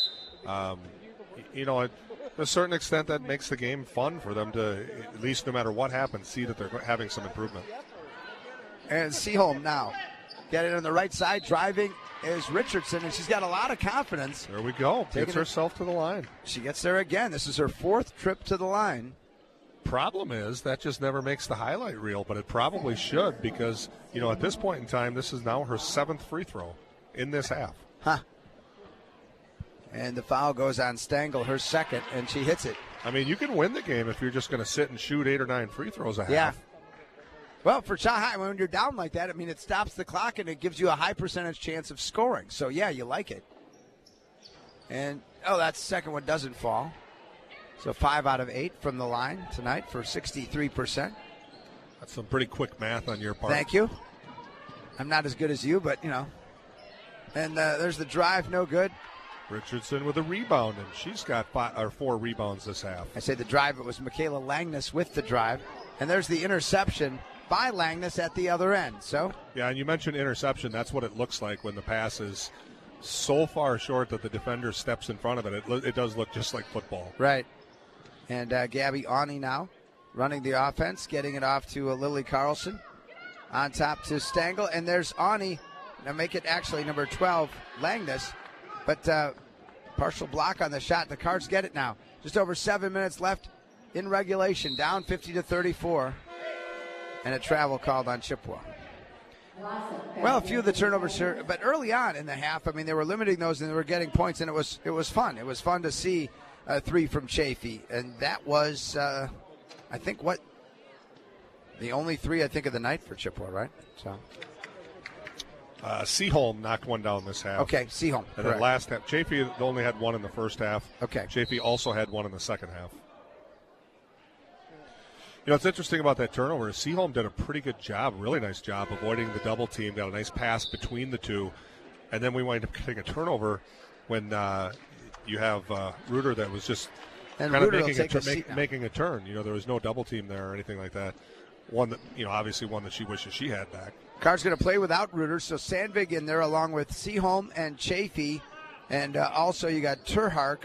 You know, to a certain extent, that makes the game fun for them to, at least no matter what happens, see that they're having some improvement. And Seaholm now. Get it on the right side, driving is Richardson, and she's got a lot of confidence. There we go. Gets herself to the line. She gets there again. This is her 4th trip to the line. Problem is that just never makes the highlight reel, but it probably should because, you know, at this point in time, this is now her 7th free throw in this half. Huh. And the foul goes on Stengel, her 2nd, and she hits it. I mean, you can win the game if you're just going to sit and shoot 8 or 9 free throws a half. Yeah. Well, for Shanghai, when you're down like that, I mean, it stops the clock and it gives you a high percentage chance of scoring. So, yeah, you like it. And, that second one doesn't fall. So 5 out of 8 from the line tonight for 63%. That's some pretty quick math on your part. Thank you. I'm not as good as you, but, you know. And there's the drive, no good. Richardson with a rebound, and she's got 4 rebounds this half. I say the drive, it was Michaela Langness with the drive. And there's the interception by Langness at the other end. So yeah, and you mentioned interception. That's what it looks like when the pass is so far short that the defender steps in front of it. It does look just like football. Right. And Gabby Ani now running the offense, getting it off to Lily Carlson. On top to Stengel, and there's Ani. Now make it actually number 12, Langness. But partial block on the shot. The Cards get it now. Just over 7 minutes left in regulation. Down 50-34. And a travel called on Chippewa. Well, a few of the turnovers here, but early on in the half, I mean, they were limiting those and they were getting points, and it was fun. It was fun to see 3 from Chafee, and that was, I think, the only 3 I think of the night for Chippewa, right? So, Seaholm knocked one down this half. Okay, Seaholm. And then last half, Chafee only had one in the first half. Okay, Chafee also had one in the second half. You know, what's interesting about that turnover is Seaholm did a pretty good job, really nice job, avoiding the double team, got a nice pass between the two, and then we wind up getting a turnover when you have Reuter that was just and kind of making a turn. You know, there was no double team there or anything like that. One that, you know, obviously one that she wishes she had back. Cards going to play without Reuter, so Sandvig in there along with Seaholm and Chafee, and also you got Turhark.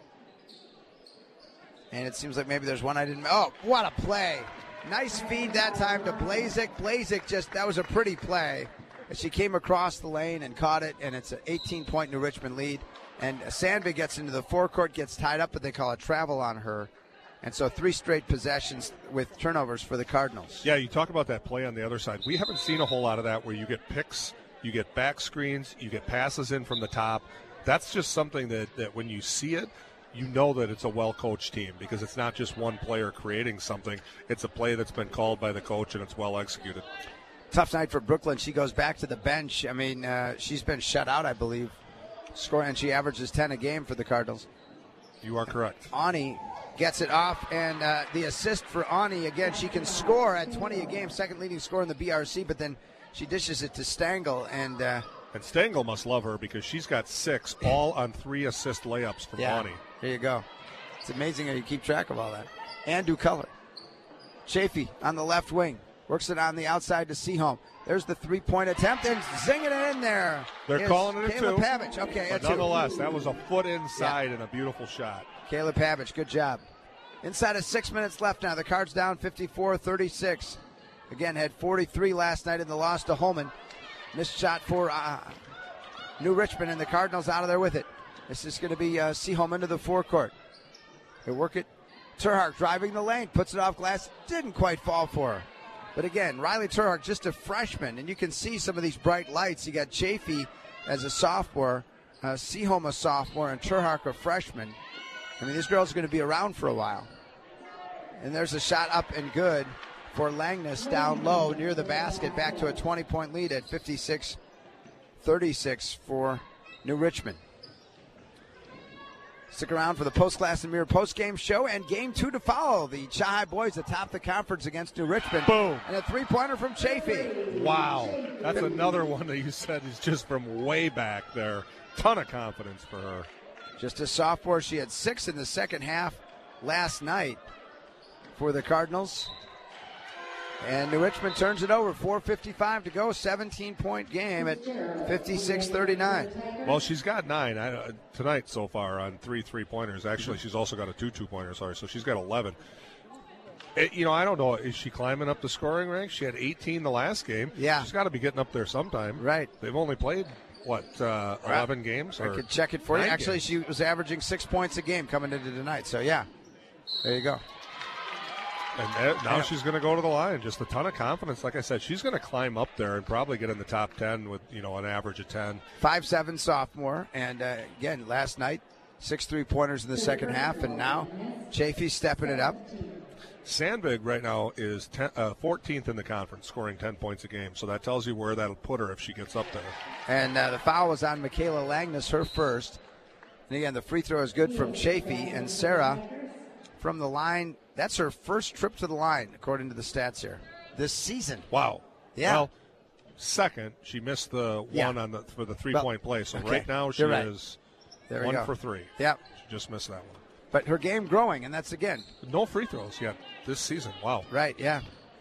And it seems like maybe there's one I didn't. Oh, what a play. Nice feed that time to Blazik. Blazik that was a pretty play. She came across the lane and caught it, and it's an 18-point New Richmond lead. And Sandvig gets into the forecourt, gets tied up, but they call a travel on her. And so 3 straight possessions with turnovers for the Cardinals. Yeah, you talk about that play on the other side. We haven't seen a whole lot of that where you get picks, you get back screens, you get passes in from the top. That's just something that when you see it, you know that it's a well-coached team because it's not just one player creating something. It's a play that's been called by the coach, and it's well executed. Tough night for Brooklyn. She goes back to the bench. I mean, she's been shut out, I believe. And she averages 10 a game for the Cardinals. You are correct. Ani gets it off, and the assist for Ani, again, she can score at 20 a game, second leading scorer in the BRC, but then she dishes it to Stengel, and Stengel must love her because she's got 6, all on 3 assist layups from Ani. There you go. It's amazing how you keep track of all that. And do color. Chafee on the left wing. Works it on the outside to Seaholm. There's the 3-point attempt and zinging it in there. They're calling it a Kayla 2. Pavich. Okay, but nonetheless, that was a foot inside and a beautiful shot. Kayla Pavich, good job. Inside of 6 minutes left now. The Cards down 54-36. Again, had 43 last night in the loss to Holman. Missed shot for New Richmond, and the Cardinals out of there with it. This is going to be Seaholm into the forecourt. They work it. Turhark driving the lane, puts it off glass. Didn't quite fall for her. But again, Riley Turhark, just a freshman, and you can see some of these bright lights. You got Chafee as a sophomore, Seaholm a sophomore, and Turhark a freshman. I mean, this girl's going to be around for a while. And there's a shot up and good for Langness down low near the basket, back to a 20-point lead at 56-36 for New Richmond. Stick around for the Post-Glass and Mirror post-game show and Game 2 to follow. The Chi boys atop the conference against New Richmond. Boom. And a 3-pointer from Chafee. Wow. That's another one that you said is just from way back there. Ton of confidence for her. Just a sophomore. She had 6 in the second half last night for the Cardinals. And New Richmond turns it over. 4:55 to go. 17-point game at 56-39. Well, she's got 9 tonight so far on 3 3-pointers. Actually, she's also got a 2 2-pointers. So she's got 11. I don't know. Is she climbing up the scoring ranks? She had 18 the last game. Yeah. She's got to be getting up there sometime. Right. They've only played, 11 games? I could check it for you. Actually, games. she was averaging 6 points a game coming into tonight. So, yeah. There you go. And now she's going to go to the line. Just a ton of confidence. Like I said, she's going to climb up there and probably get in the top 10 with, an average of 10. 5'7" sophomore. And, again, last night, 6 3-pointers in the second half. And now Chafee stepping it up. Sandvig right now is 14th in the conference, scoring 10 points a game. So that tells you where that'll put her if she gets up there. And the foul was on Michaela Langness, her first. And, again, the free throw is good from Chafee. And Sarah from the line. That's her first trip to the line, according to the stats here, this season. Wow. Yeah. Well, second, she missed the one for the 3-point play. So right now she is 1 for 3. Yep. She just missed that one. But her game growing, and that's, again, no free throws yet this season. Wow. Right, yeah.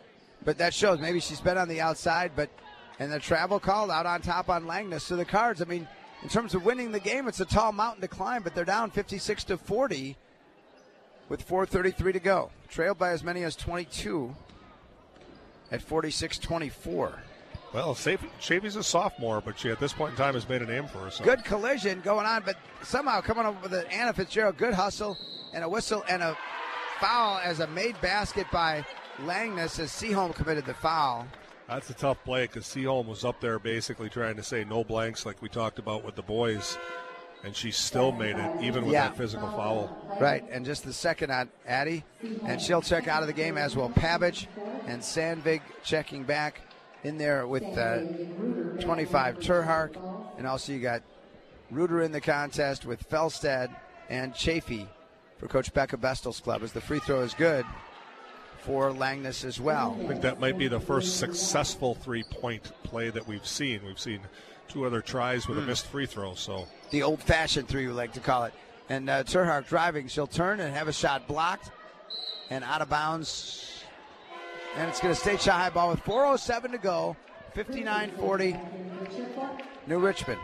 But that shows maybe she's been on the outside, and the travel called out on top on Langness. So the Cards, I mean, in terms of winning the game, it's a tall mountain to climb, but they're down 56-40 with 4:33 to go. Trailed by as many as 22 at 46-24. Well, Chaffee's a sophomore, but she at this point in time has made a name for herself. Good collision going on, but somehow coming up with an Anna Fitzgerald. Good hustle and a whistle and a foul as a made basket by Langness as Seaholm committed the foul. That's a tough play because Seaholm was up there basically trying to say no blanks like we talked about with the boys, and she still made it even with that physical foul. Right, and just the second on Addie, and she'll check out of the game as well. Pavich and Sandvig checking back in there with 25 Terhark, and also you got Reuter in the contest with Felstad and Chaffee for Coach Becca Bestel's club as the free throw is good for Langness as well. I think that might be the first successful three-point play that we've seen. We've seen two other tries with a missed free throw. So the old-fashioned three, we like to call it. And Terhark driving. She'll turn and have a shot blocked and out of bounds. And it's going to stay Chi-High ball with 4:07 to go. 59-40, New Richmond.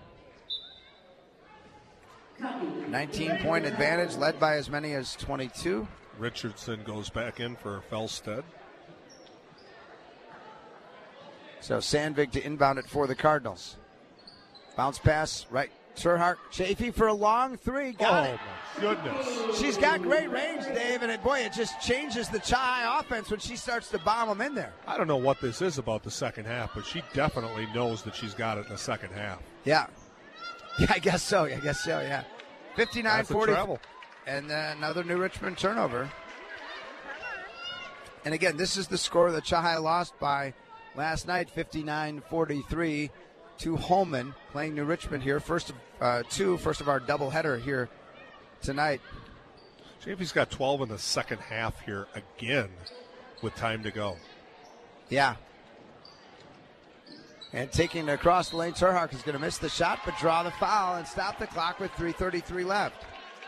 19-point advantage, led by as many as 22. Richardson goes back in for Felstead. So Sandvig to inbound it for the Cardinals. Bounce pass, right. Terhark, Chaffee for a long three. Got it. My goodness. She's got great range, Dave, and it just changes the Chi offense when she starts to bomb them in there. I don't know what this is about the second half, but she definitely knows that she's got it in the second half. Yeah. Yeah, I guess so, yeah. 59-40. And another New Richmond turnover. And again, this is the score that Chi lost by last night, 59-43 to Holman, playing New Richmond here. First of our doubleheader here tonight. Chaffee's got 12 in the second half here again with time to go. Yeah. And taking it across the lane, Terhark is going to miss the shot, but draw the foul and stop the clock with 3:33 left.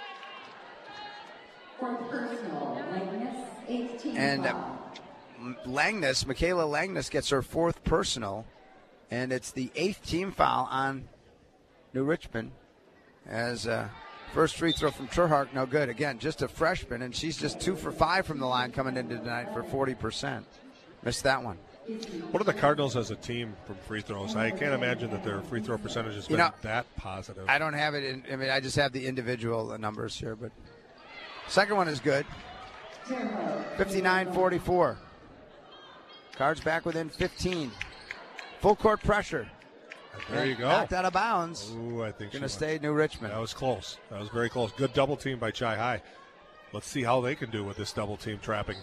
And Michaela Langness gets her fourth personal, and it's the 8th team foul on New Richmond. As first free throw from Terhark, no good. Again, just a freshman, and she's just 2 for 5 from the line coming into tonight for 40%. Missed that one. What are the Cardinals as a team from free throws? I can't imagine that their free throw percentage has been that positive. I don't have it I just have the individual numbers here, but second one is good. 59-44. Cards back within 15. Full court pressure. There you go. Knocked out of bounds. Ooh, I think going to stay New Richmond. That was close. That was very close. Good double team by Chi-High. Let's see how they can do with this double team trapping.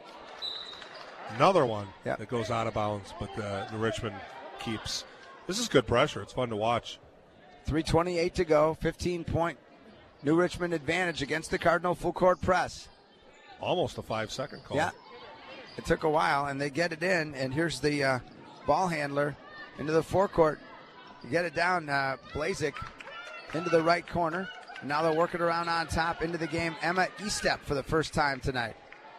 Another one that goes out of bounds, but New Richmond keeps. This is good pressure. It's fun to watch. 3:28 to go. 15-point New Richmond advantage against the Cardinal full court press. Almost a 5-second call. Yeah. It took a while, and they get it in, and here's the ball handler into the forecourt. You get it down, Blazik into the right corner. And now they'll work it around on top into the game. Emma Estep for the first time tonight.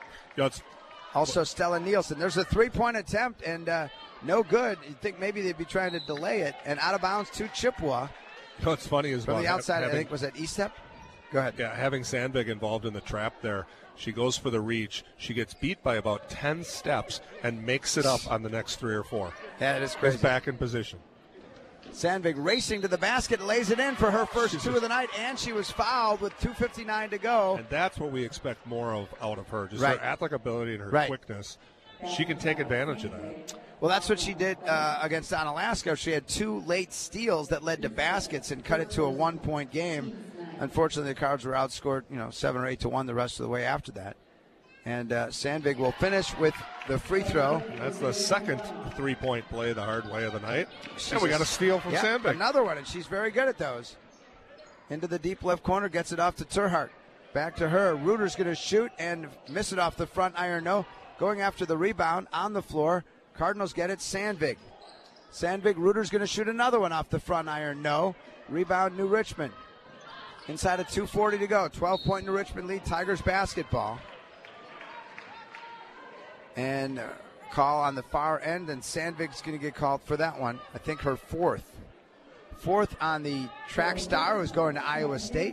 Also Stella Nielsen. There's a three-point attempt, and no good. You'd think maybe they'd be trying to delay it. And out of bounds to Chippewa. What's funny is from the outside, I think, was that Estep? Go ahead. Yeah, having Sandvig involved in the trap there. She goes for the reach. She gets beat by about 10 steps and makes it up on the next 3 or 4. Yeah, it is crazy. Is back in position. Sandvig racing to the basket, lays it in for her first two of the night, and she was fouled with 2:59 to go. And that's what we expect more of out of her, just her athletic ability and her quickness. She can take advantage of that. Well, that's what she did against Onalaska. She had 2 late steals that led to baskets and cut it to a 1-point game. Unfortunately, the Cards were outscored, 7 or 8 to 1 the rest of the way after that. And Sandvig will finish with the free throw. That's the second 3-point play the hard way of the night. And we got a steal from Sandvig. Another one, and she's very good at those. Into the deep left corner, gets it off to Terhark. Back to her. Reuter's going to shoot and miss it off the front iron. No. Going after the rebound on the floor. Cardinals get it. Sandvig. Reuter's going to shoot another one off the front iron. No. Rebound New Richmond. Inside of 2:40 to go. 12-point New Richmond lead. Tigers basketball. And call on the far end, and Sandvik's going to get called for that one. I think her fourth. Fourth on the track star, who's going to Iowa State.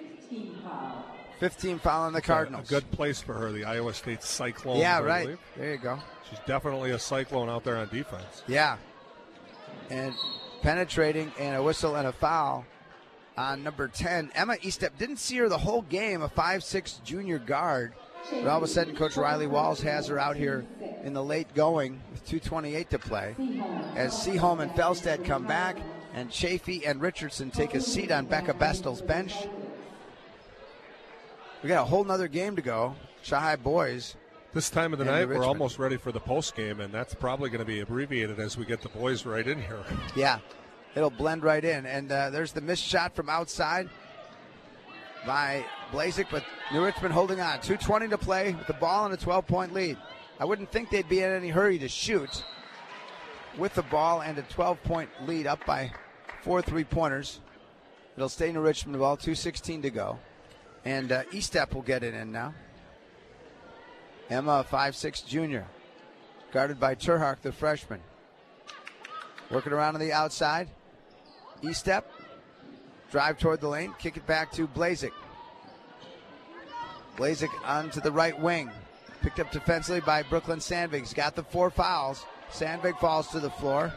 15 foul on the Cardinals. A good place for her, the Iowa State Cyclones. Yeah, I right. believe. There you go. She's definitely a Cyclone out there on defense. Yeah. And penetrating, and a whistle and a foul on number 10. Emma Estep, didn't see her the whole game, a 5'6" junior guard. But all of a sudden, Coach Riley Walls has her out here in the late going with 2:28 to play. As Seaholm and Felstead come back, and Chafee and Richardson take a seat on Becca Bestel's bench. We got a whole nother game to go. Shy boys. This time of the night, we're almost ready for the post game, and that's probably going to be abbreviated as we get the boys right in here. Yeah, it'll blend right in. And there's the missed shot from outside by Blazik, but New Richmond holding on. 2:20 to play with the ball and a 12-point lead. I wouldn't think they'd be in any hurry to shoot with the ball and a 12-point lead, up by 4 3-pointers. It'll stay New Richmond ball, 2:16 to go. And Estep will get it in now. Emma, a 5'6" junior, guarded by Turhark, the freshman. Working around on the outside. Estep, drive toward the lane, kick it back to Blazik. Blazik onto the right wing. Picked up defensively by Brooklyn Sandvik. He's got the 4 fouls. Sandvik falls to the floor.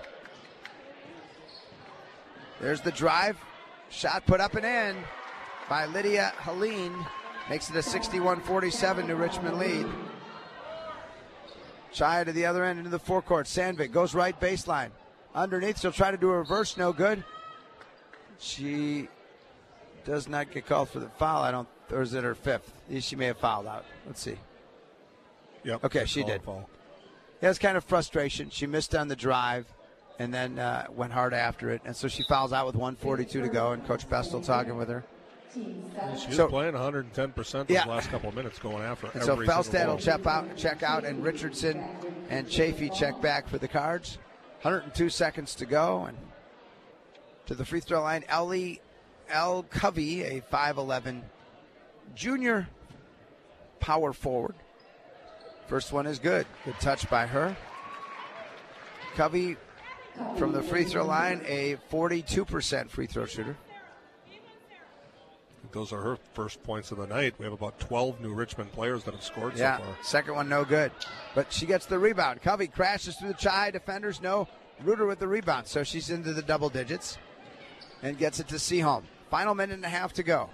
There's the drive. Shot put up and in by Lydia Helene. Makes it a 61-47 New Richmond lead. Chaya to the other end into the forecourt. Sandvik goes right baseline. Underneath, she'll try to do a reverse. No good. She does not get called for the foul. Or is it her 5th? She may have fouled out. Let's see. Yep. Okay, she did. Foul. Yeah, it's kind of frustration. She missed on the drive and then went hard after it. And so she fouls out with 1:42 to go, and Coach Bestel talking with her. She was playing 110% those last couple of minutes going after and so Felstead will check out, and Richardson and Chafee check back for the Cards. 102 seconds to go, and to the free throw line, Ellie L. Covey, a 5'11" junior power forward. First one is good. Good touch by her. Covey from the free throw line, a 42% free throw shooter. Those are her first points of the night. We have about 12 New Richmond players that have scored so far. Second one no good. But she gets the rebound. Covey crashes through the Chai defenders. No. Reuter with the rebound. So she's into the double digits and gets it to Seaholm. Final minute and a half to go.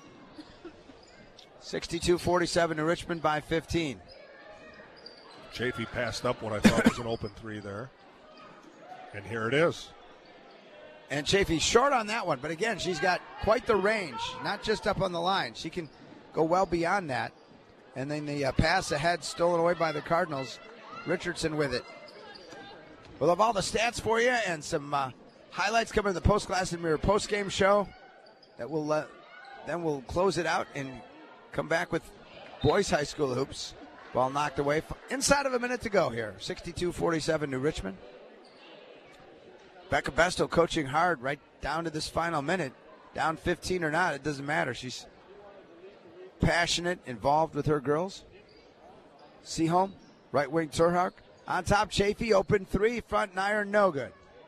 62-47 to Richmond by 15. Chafee passed up what I thought was an open 3 there. And here it is. And Chafee short on that one, but again, she's got quite the range, not just up on the line. She can go well beyond that. And then the pass ahead stolen away by the Cardinals. Richardson with it. We'll have all the stats for you and some highlights coming in the Post Glass and Mirror post-game show. That will then we'll close it out and come back with boys high school hoops. Ball knocked away. Inside of a minute to go here. 62-47 New Richmond. Becca Bestel coaching hard right down to this final minute. Down 15 or not, it doesn't matter. She's passionate, involved with her girls. Seaholm, right wing Turhark. On top, Chafee, open 3, front iron, no good.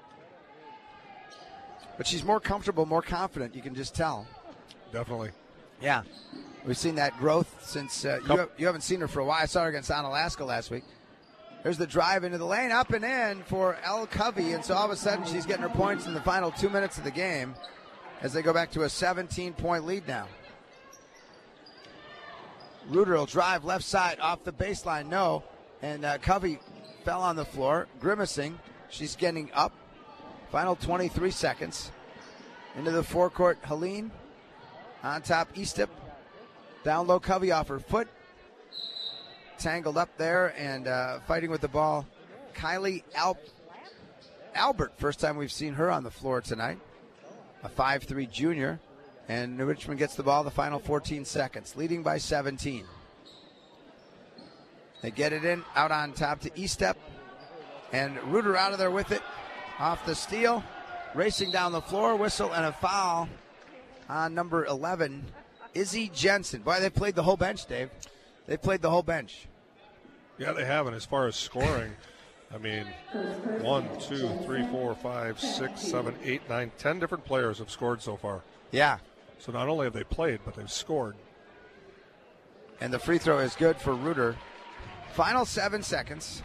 But she's more comfortable, more confident, you can just tell. Definitely. Yeah. We've seen that growth since you haven't seen her for a while. I saw her against Onalaska last week. There's the drive into the lane, up and in for El Covey. And so all of a sudden she's getting her points in the final 2 minutes of the game as they go back to a 17-point lead now. Reuter will drive left side off the baseline, no. And Covey fell on the floor, grimacing. She's getting up. Final 23 seconds. Into the forecourt, Helene. On top, Estep. Down low, Covey off her foot. Tangled up there and fighting with the ball. Kylie Albert, first time we've seen her on the floor tonight. A 5'3" junior. And New Richmond gets the ball the final 14 seconds, leading by 17. They get it in, out on top to Estep. And Reuter out of there with it. Off the steal. Racing down the floor, whistle and a foul on number 11, Izzy Jensen. Boy, they played the whole bench, Dave. They played the whole bench. Yeah, they have. And as far as scoring, I mean, 1, 2, 3, 4, 5, 6, 7, 8, 9, 10 different players have scored so far. Yeah. So not only have they played, but they've scored. And the free throw is good for Reuter. Final 7 seconds.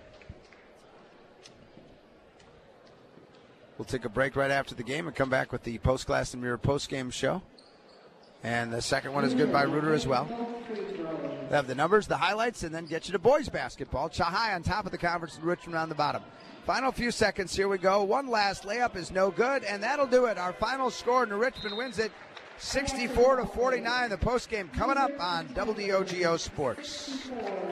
We'll take a break right after the game and come back with the Post Glass and Mirror post-game show. And the second one is good by Reuter as well. They have the numbers, the highlights, and then get you to boys basketball. Chahai on top of the conference and Richmond on the bottom. Final few seconds, here we go. One last layup is no good, and that'll do it. Our final score, New Richmond wins it 64-49. The postgame coming up on WDOGO Sports.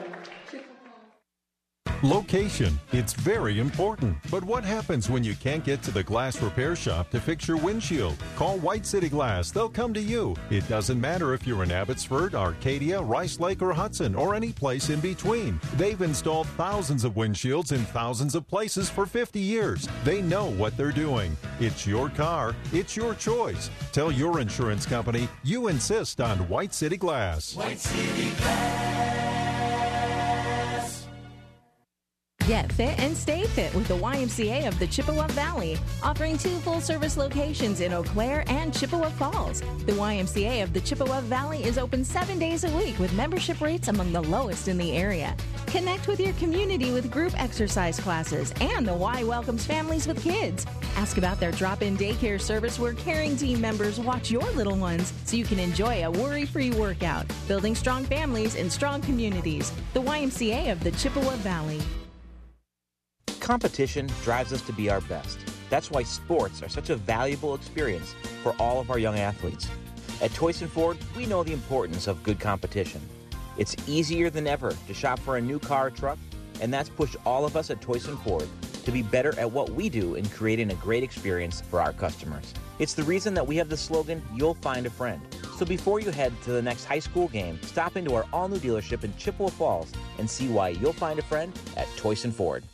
Location, it's very important. But what happens when you can't get to the glass repair shop to fix your windshield? Call White City Glass. They'll come to you. It doesn't matter if you're in Abbotsford, Arcadia, Rice Lake, or Hudson, or any place in between. They've installed thousands of windshields in thousands of places for 50 years. They know what they're doing. It's your car. It's your choice. Tell your insurance company you insist on White City Glass. White City Glass. Get fit and stay fit with the YMCA of the Chippewa Valley, offering 2 full-service locations in Eau Claire and Chippewa Falls. The YMCA of the Chippewa Valley is open 7 days a week with membership rates among the lowest in the area. Connect with your community with group exercise classes, and the Y welcomes families with kids. Ask about their drop-in daycare service where caring team members watch your little ones so you can enjoy a worry-free workout, building strong families and strong communities. The YMCA of the Chippewa Valley. Competition drives us to be our best. That's why sports are such a valuable experience for all of our young athletes. At Toyson Ford, we know the importance of good competition. It's easier than ever to shop for a new car or truck, and that's pushed all of us at Toyson Ford to be better at what we do in creating a great experience for our customers. It's the reason that we have the slogan, "You'll find a friend." So before you head to the next high school game, stop into our all-new dealership in Chippewa Falls and see why you'll find a friend at Toyson Ford.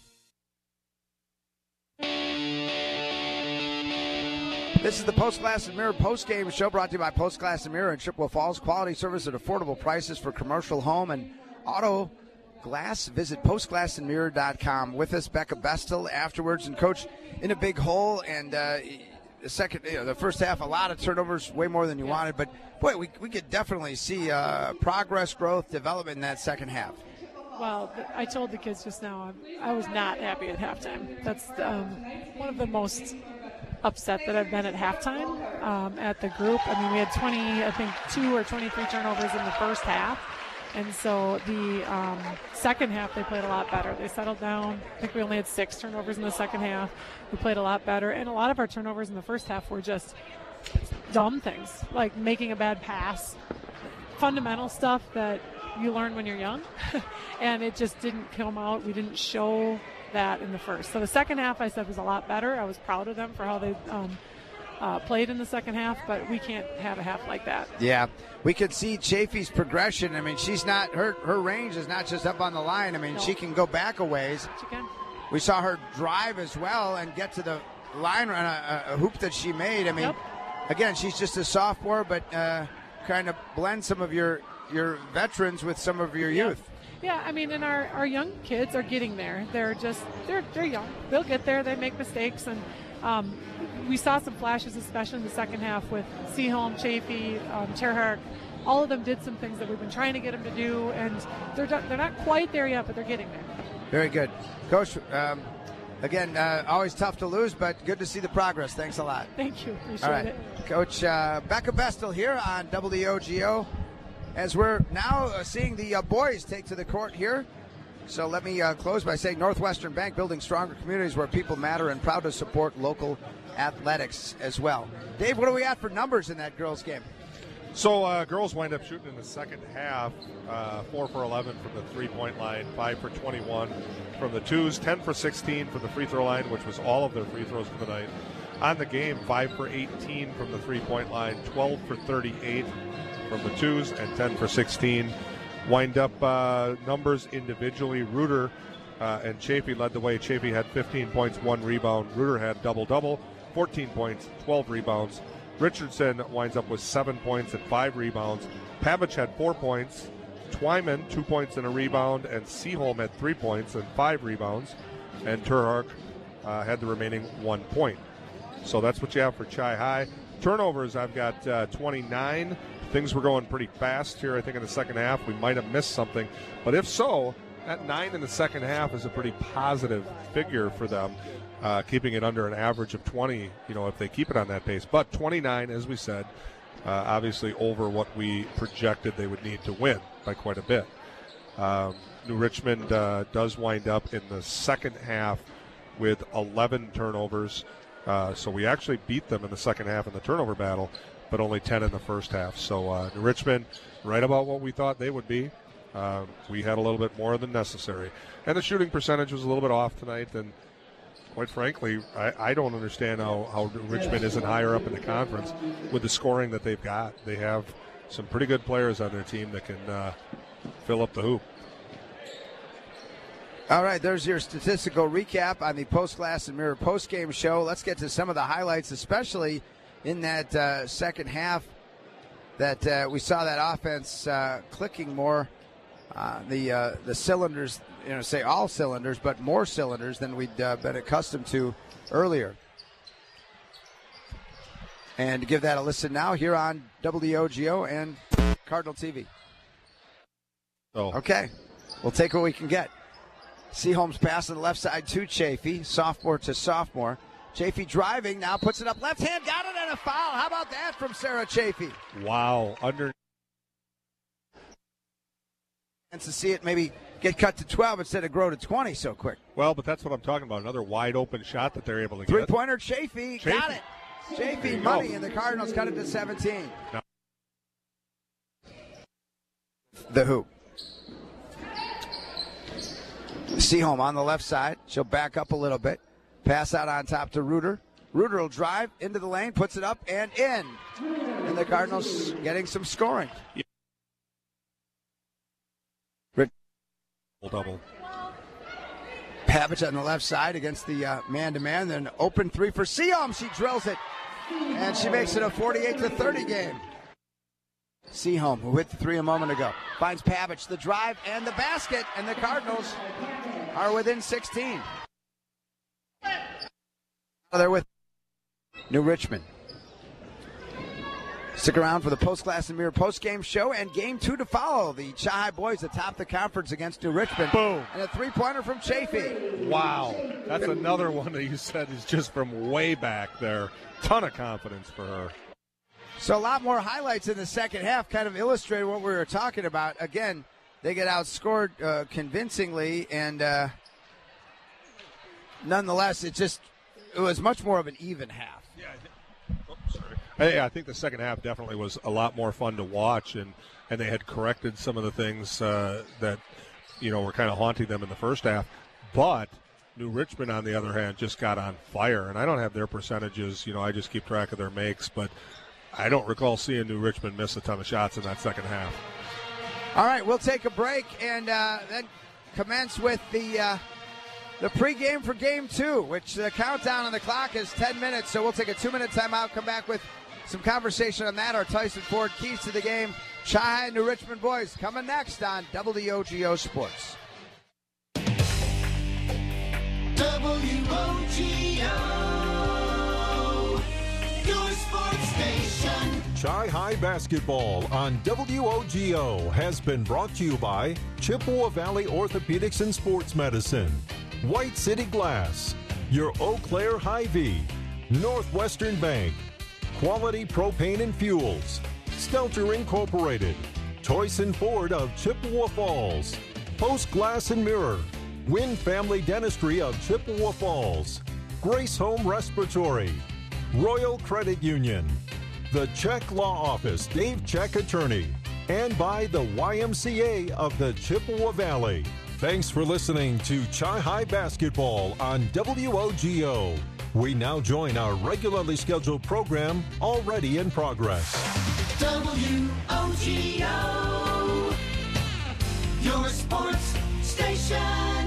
This is the Post Glass and Mirror post-game show brought to you by Post Glass and Mirror in Chippewa Falls. Quality service at affordable prices for commercial, home, and auto glass. Visit postglassandmirror.com. With us, Becca Bestel afterwards. And, Coach, in a big hole, and the first half, a lot of turnovers, way more than you wanted. But, boy, we could definitely see progress, growth, development in that second half. Well, I told the kids just now I was not happy at halftime. That's one of the most upset that I've been at halftime at the group. I mean, we had 22 or 23 turnovers in the first half. And so the second half, they played a lot better. They settled down. I think we only had 6 turnovers in the second half. We played a lot better. And a lot of our turnovers in the first half were just dumb things, like making a bad pass, fundamental stuff that you learn when you're young. And it just didn't come out. We didn't show that in the first. So the second half, I said, was a lot better. I was proud of them for how they played in the second half, but we can't have a half like that. Yeah, we could see Chafee's progression. I mean, she's not her range is not just up on the line. I mean, no. She can go back a ways. She can. We saw her drive as well and get to the line on a hoop that she made. I mean, Again, she's just a sophomore, but kind of blend some of your veterans with some of your youth. Yeah, I mean, and our young kids are getting there. They're young. They'll get there. They make mistakes, and we saw some flashes, especially in the second half with Seaholm, Chafee, Terhark. All of them did some things that we've been trying to get them to do, and they're not quite there yet, but they're getting there. Very good, Coach. Again, always tough to lose, but good to see the progress. Thanks a lot. Thank you. Appreciate All right. it. Coach Becca Bestel here on WDOGO. As we're now seeing the boys take to the court here. So let me close by saying Northwestern Bank, building stronger communities where people matter, and proud to support local athletics as well. Dave, what are we at for numbers in that girls' game? So girls wind up shooting in the second half, 4 for 11 from the three-point line, 5 for 21 from the twos, 10 for 16 from the free throw line, which was all of their free throws for the night. On the game, 5 for 18 from the three-point line, 12 for 38 from the twos, and 10 for 16. Wind up numbers individually. Reuter and Chafee led the way. Chafee had 15 points, 1 rebound. Reuter had double-double, 14 points, 12 rebounds. Richardson winds up with 7 points and 5 rebounds. Pavich had 4 points Twyman, 2 points and a rebound, and Seaholm had 3 points and 5 rebounds, and Turhark had the remaining 1 point. So that's what you have for Chi High. Turnovers, I've got 29. Things were going pretty fast here, I think, in the second half. We might have missed something. But if so, that 9 in the second half is a pretty positive figure for them, keeping it under an average of 20, if they keep it on that pace. But 29, as we said, obviously over what we projected they would need to win by quite a bit. New Richmond does wind up in the second half with 11 turnovers. So we actually beat them in the second half in the turnover battle, but only 10 in the first half. So New Richmond, right about what we thought they would be. We had a little bit more than necessary. And the shooting percentage was a little bit off tonight. And quite frankly, I don't understand how New Richmond isn't higher up in the conference with the scoring that they've got. They have some pretty good players on their team that can fill up the hoop. All right, there's your statistical recap on the Post Glass and Mirror postgame show. Let's get to some of the highlights, especially in that second half that we saw that offense clicking more. The cylinders, say all cylinders, but more cylinders than we'd been accustomed to earlier. And give that a listen now here on WOGO and Cardinal TV. Okay, we'll take what we can get. Seaholm's pass on the left side to Chafee, sophomore to sophomore. Chafee driving, now puts it up left hand, got it, and a foul. How about that from Sarah Chafee? Wow, And to see it maybe get cut to 12 instead of grow to 20 so quick. Well, but that's what I'm talking about. Another wide open shot that they're able to get. Three-pointer, Chafee, got it. Chafee, money, and the Cardinals cut it to 17. No. The hoop. Seaholm on the left side. She'll back up a little bit. Pass out on top to Reuter. Reuter will drive into the lane, puts it up and in. And the Cardinals getting some scoring. Yeah. Double. Pavich on the left side against the man-to-man. Then open three for Seaholm. She drills it. And she makes it a 48-30 game. Seaholm, who hit the three a moment ago, finds Pavich, the drive, and the basket, and the Cardinals are within 16. They're with New Richmond. Stick around for the Post Glass and Mirror post-game show and game 2 to follow. The Chi High boys atop the conference against New Richmond. Boom. And a three-pointer from Chafee. Wow. That's another one that you said is just from way back there. Ton of confidence for her. So a lot more highlights in the second half, kind of illustrated what we were talking about. Again, they get outscored convincingly, and nonetheless, it was much more of an even half. Yeah, I think the second half definitely was a lot more fun to watch, and they had corrected some of the things that were kind of haunting them in the first half. But New Richmond, on the other hand, just got on fire, and I don't have their percentages. I just keep track of their makes, but I don't recall seeing New Richmond miss a ton of shots in that second half. All right, we'll take a break and then commence with the pregame for Game 2, which the countdown on the clock is 10 minutes, so we'll take a 2-minute timeout, come back with some conversation on that. Our Tyson Ford keys to the game. Chi High and New Richmond boys coming next on WOGO Sports. WOGO, your sports station. Chi High basketball on WOGO has been brought to you by Chippewa Valley Orthopedics and Sports Medicine, White City Glass, your Eau Claire Hy-Vee, Northwestern Bank, Quality Propane and Fuels, Stelter Incorporated, Toyson Ford of Chippewa Falls, Post Glass and Mirror, Wynn Family Dentistry of Chippewa Falls, Grace Home Respiratory, Royal Credit Union, the Check Law Office, Dave Check Attorney, and by the YMCA of the Chippewa Valley. Thanks for listening to Chi High Basketball on WOGO. We now join our regularly scheduled program already in progress. WOGO, your sports station.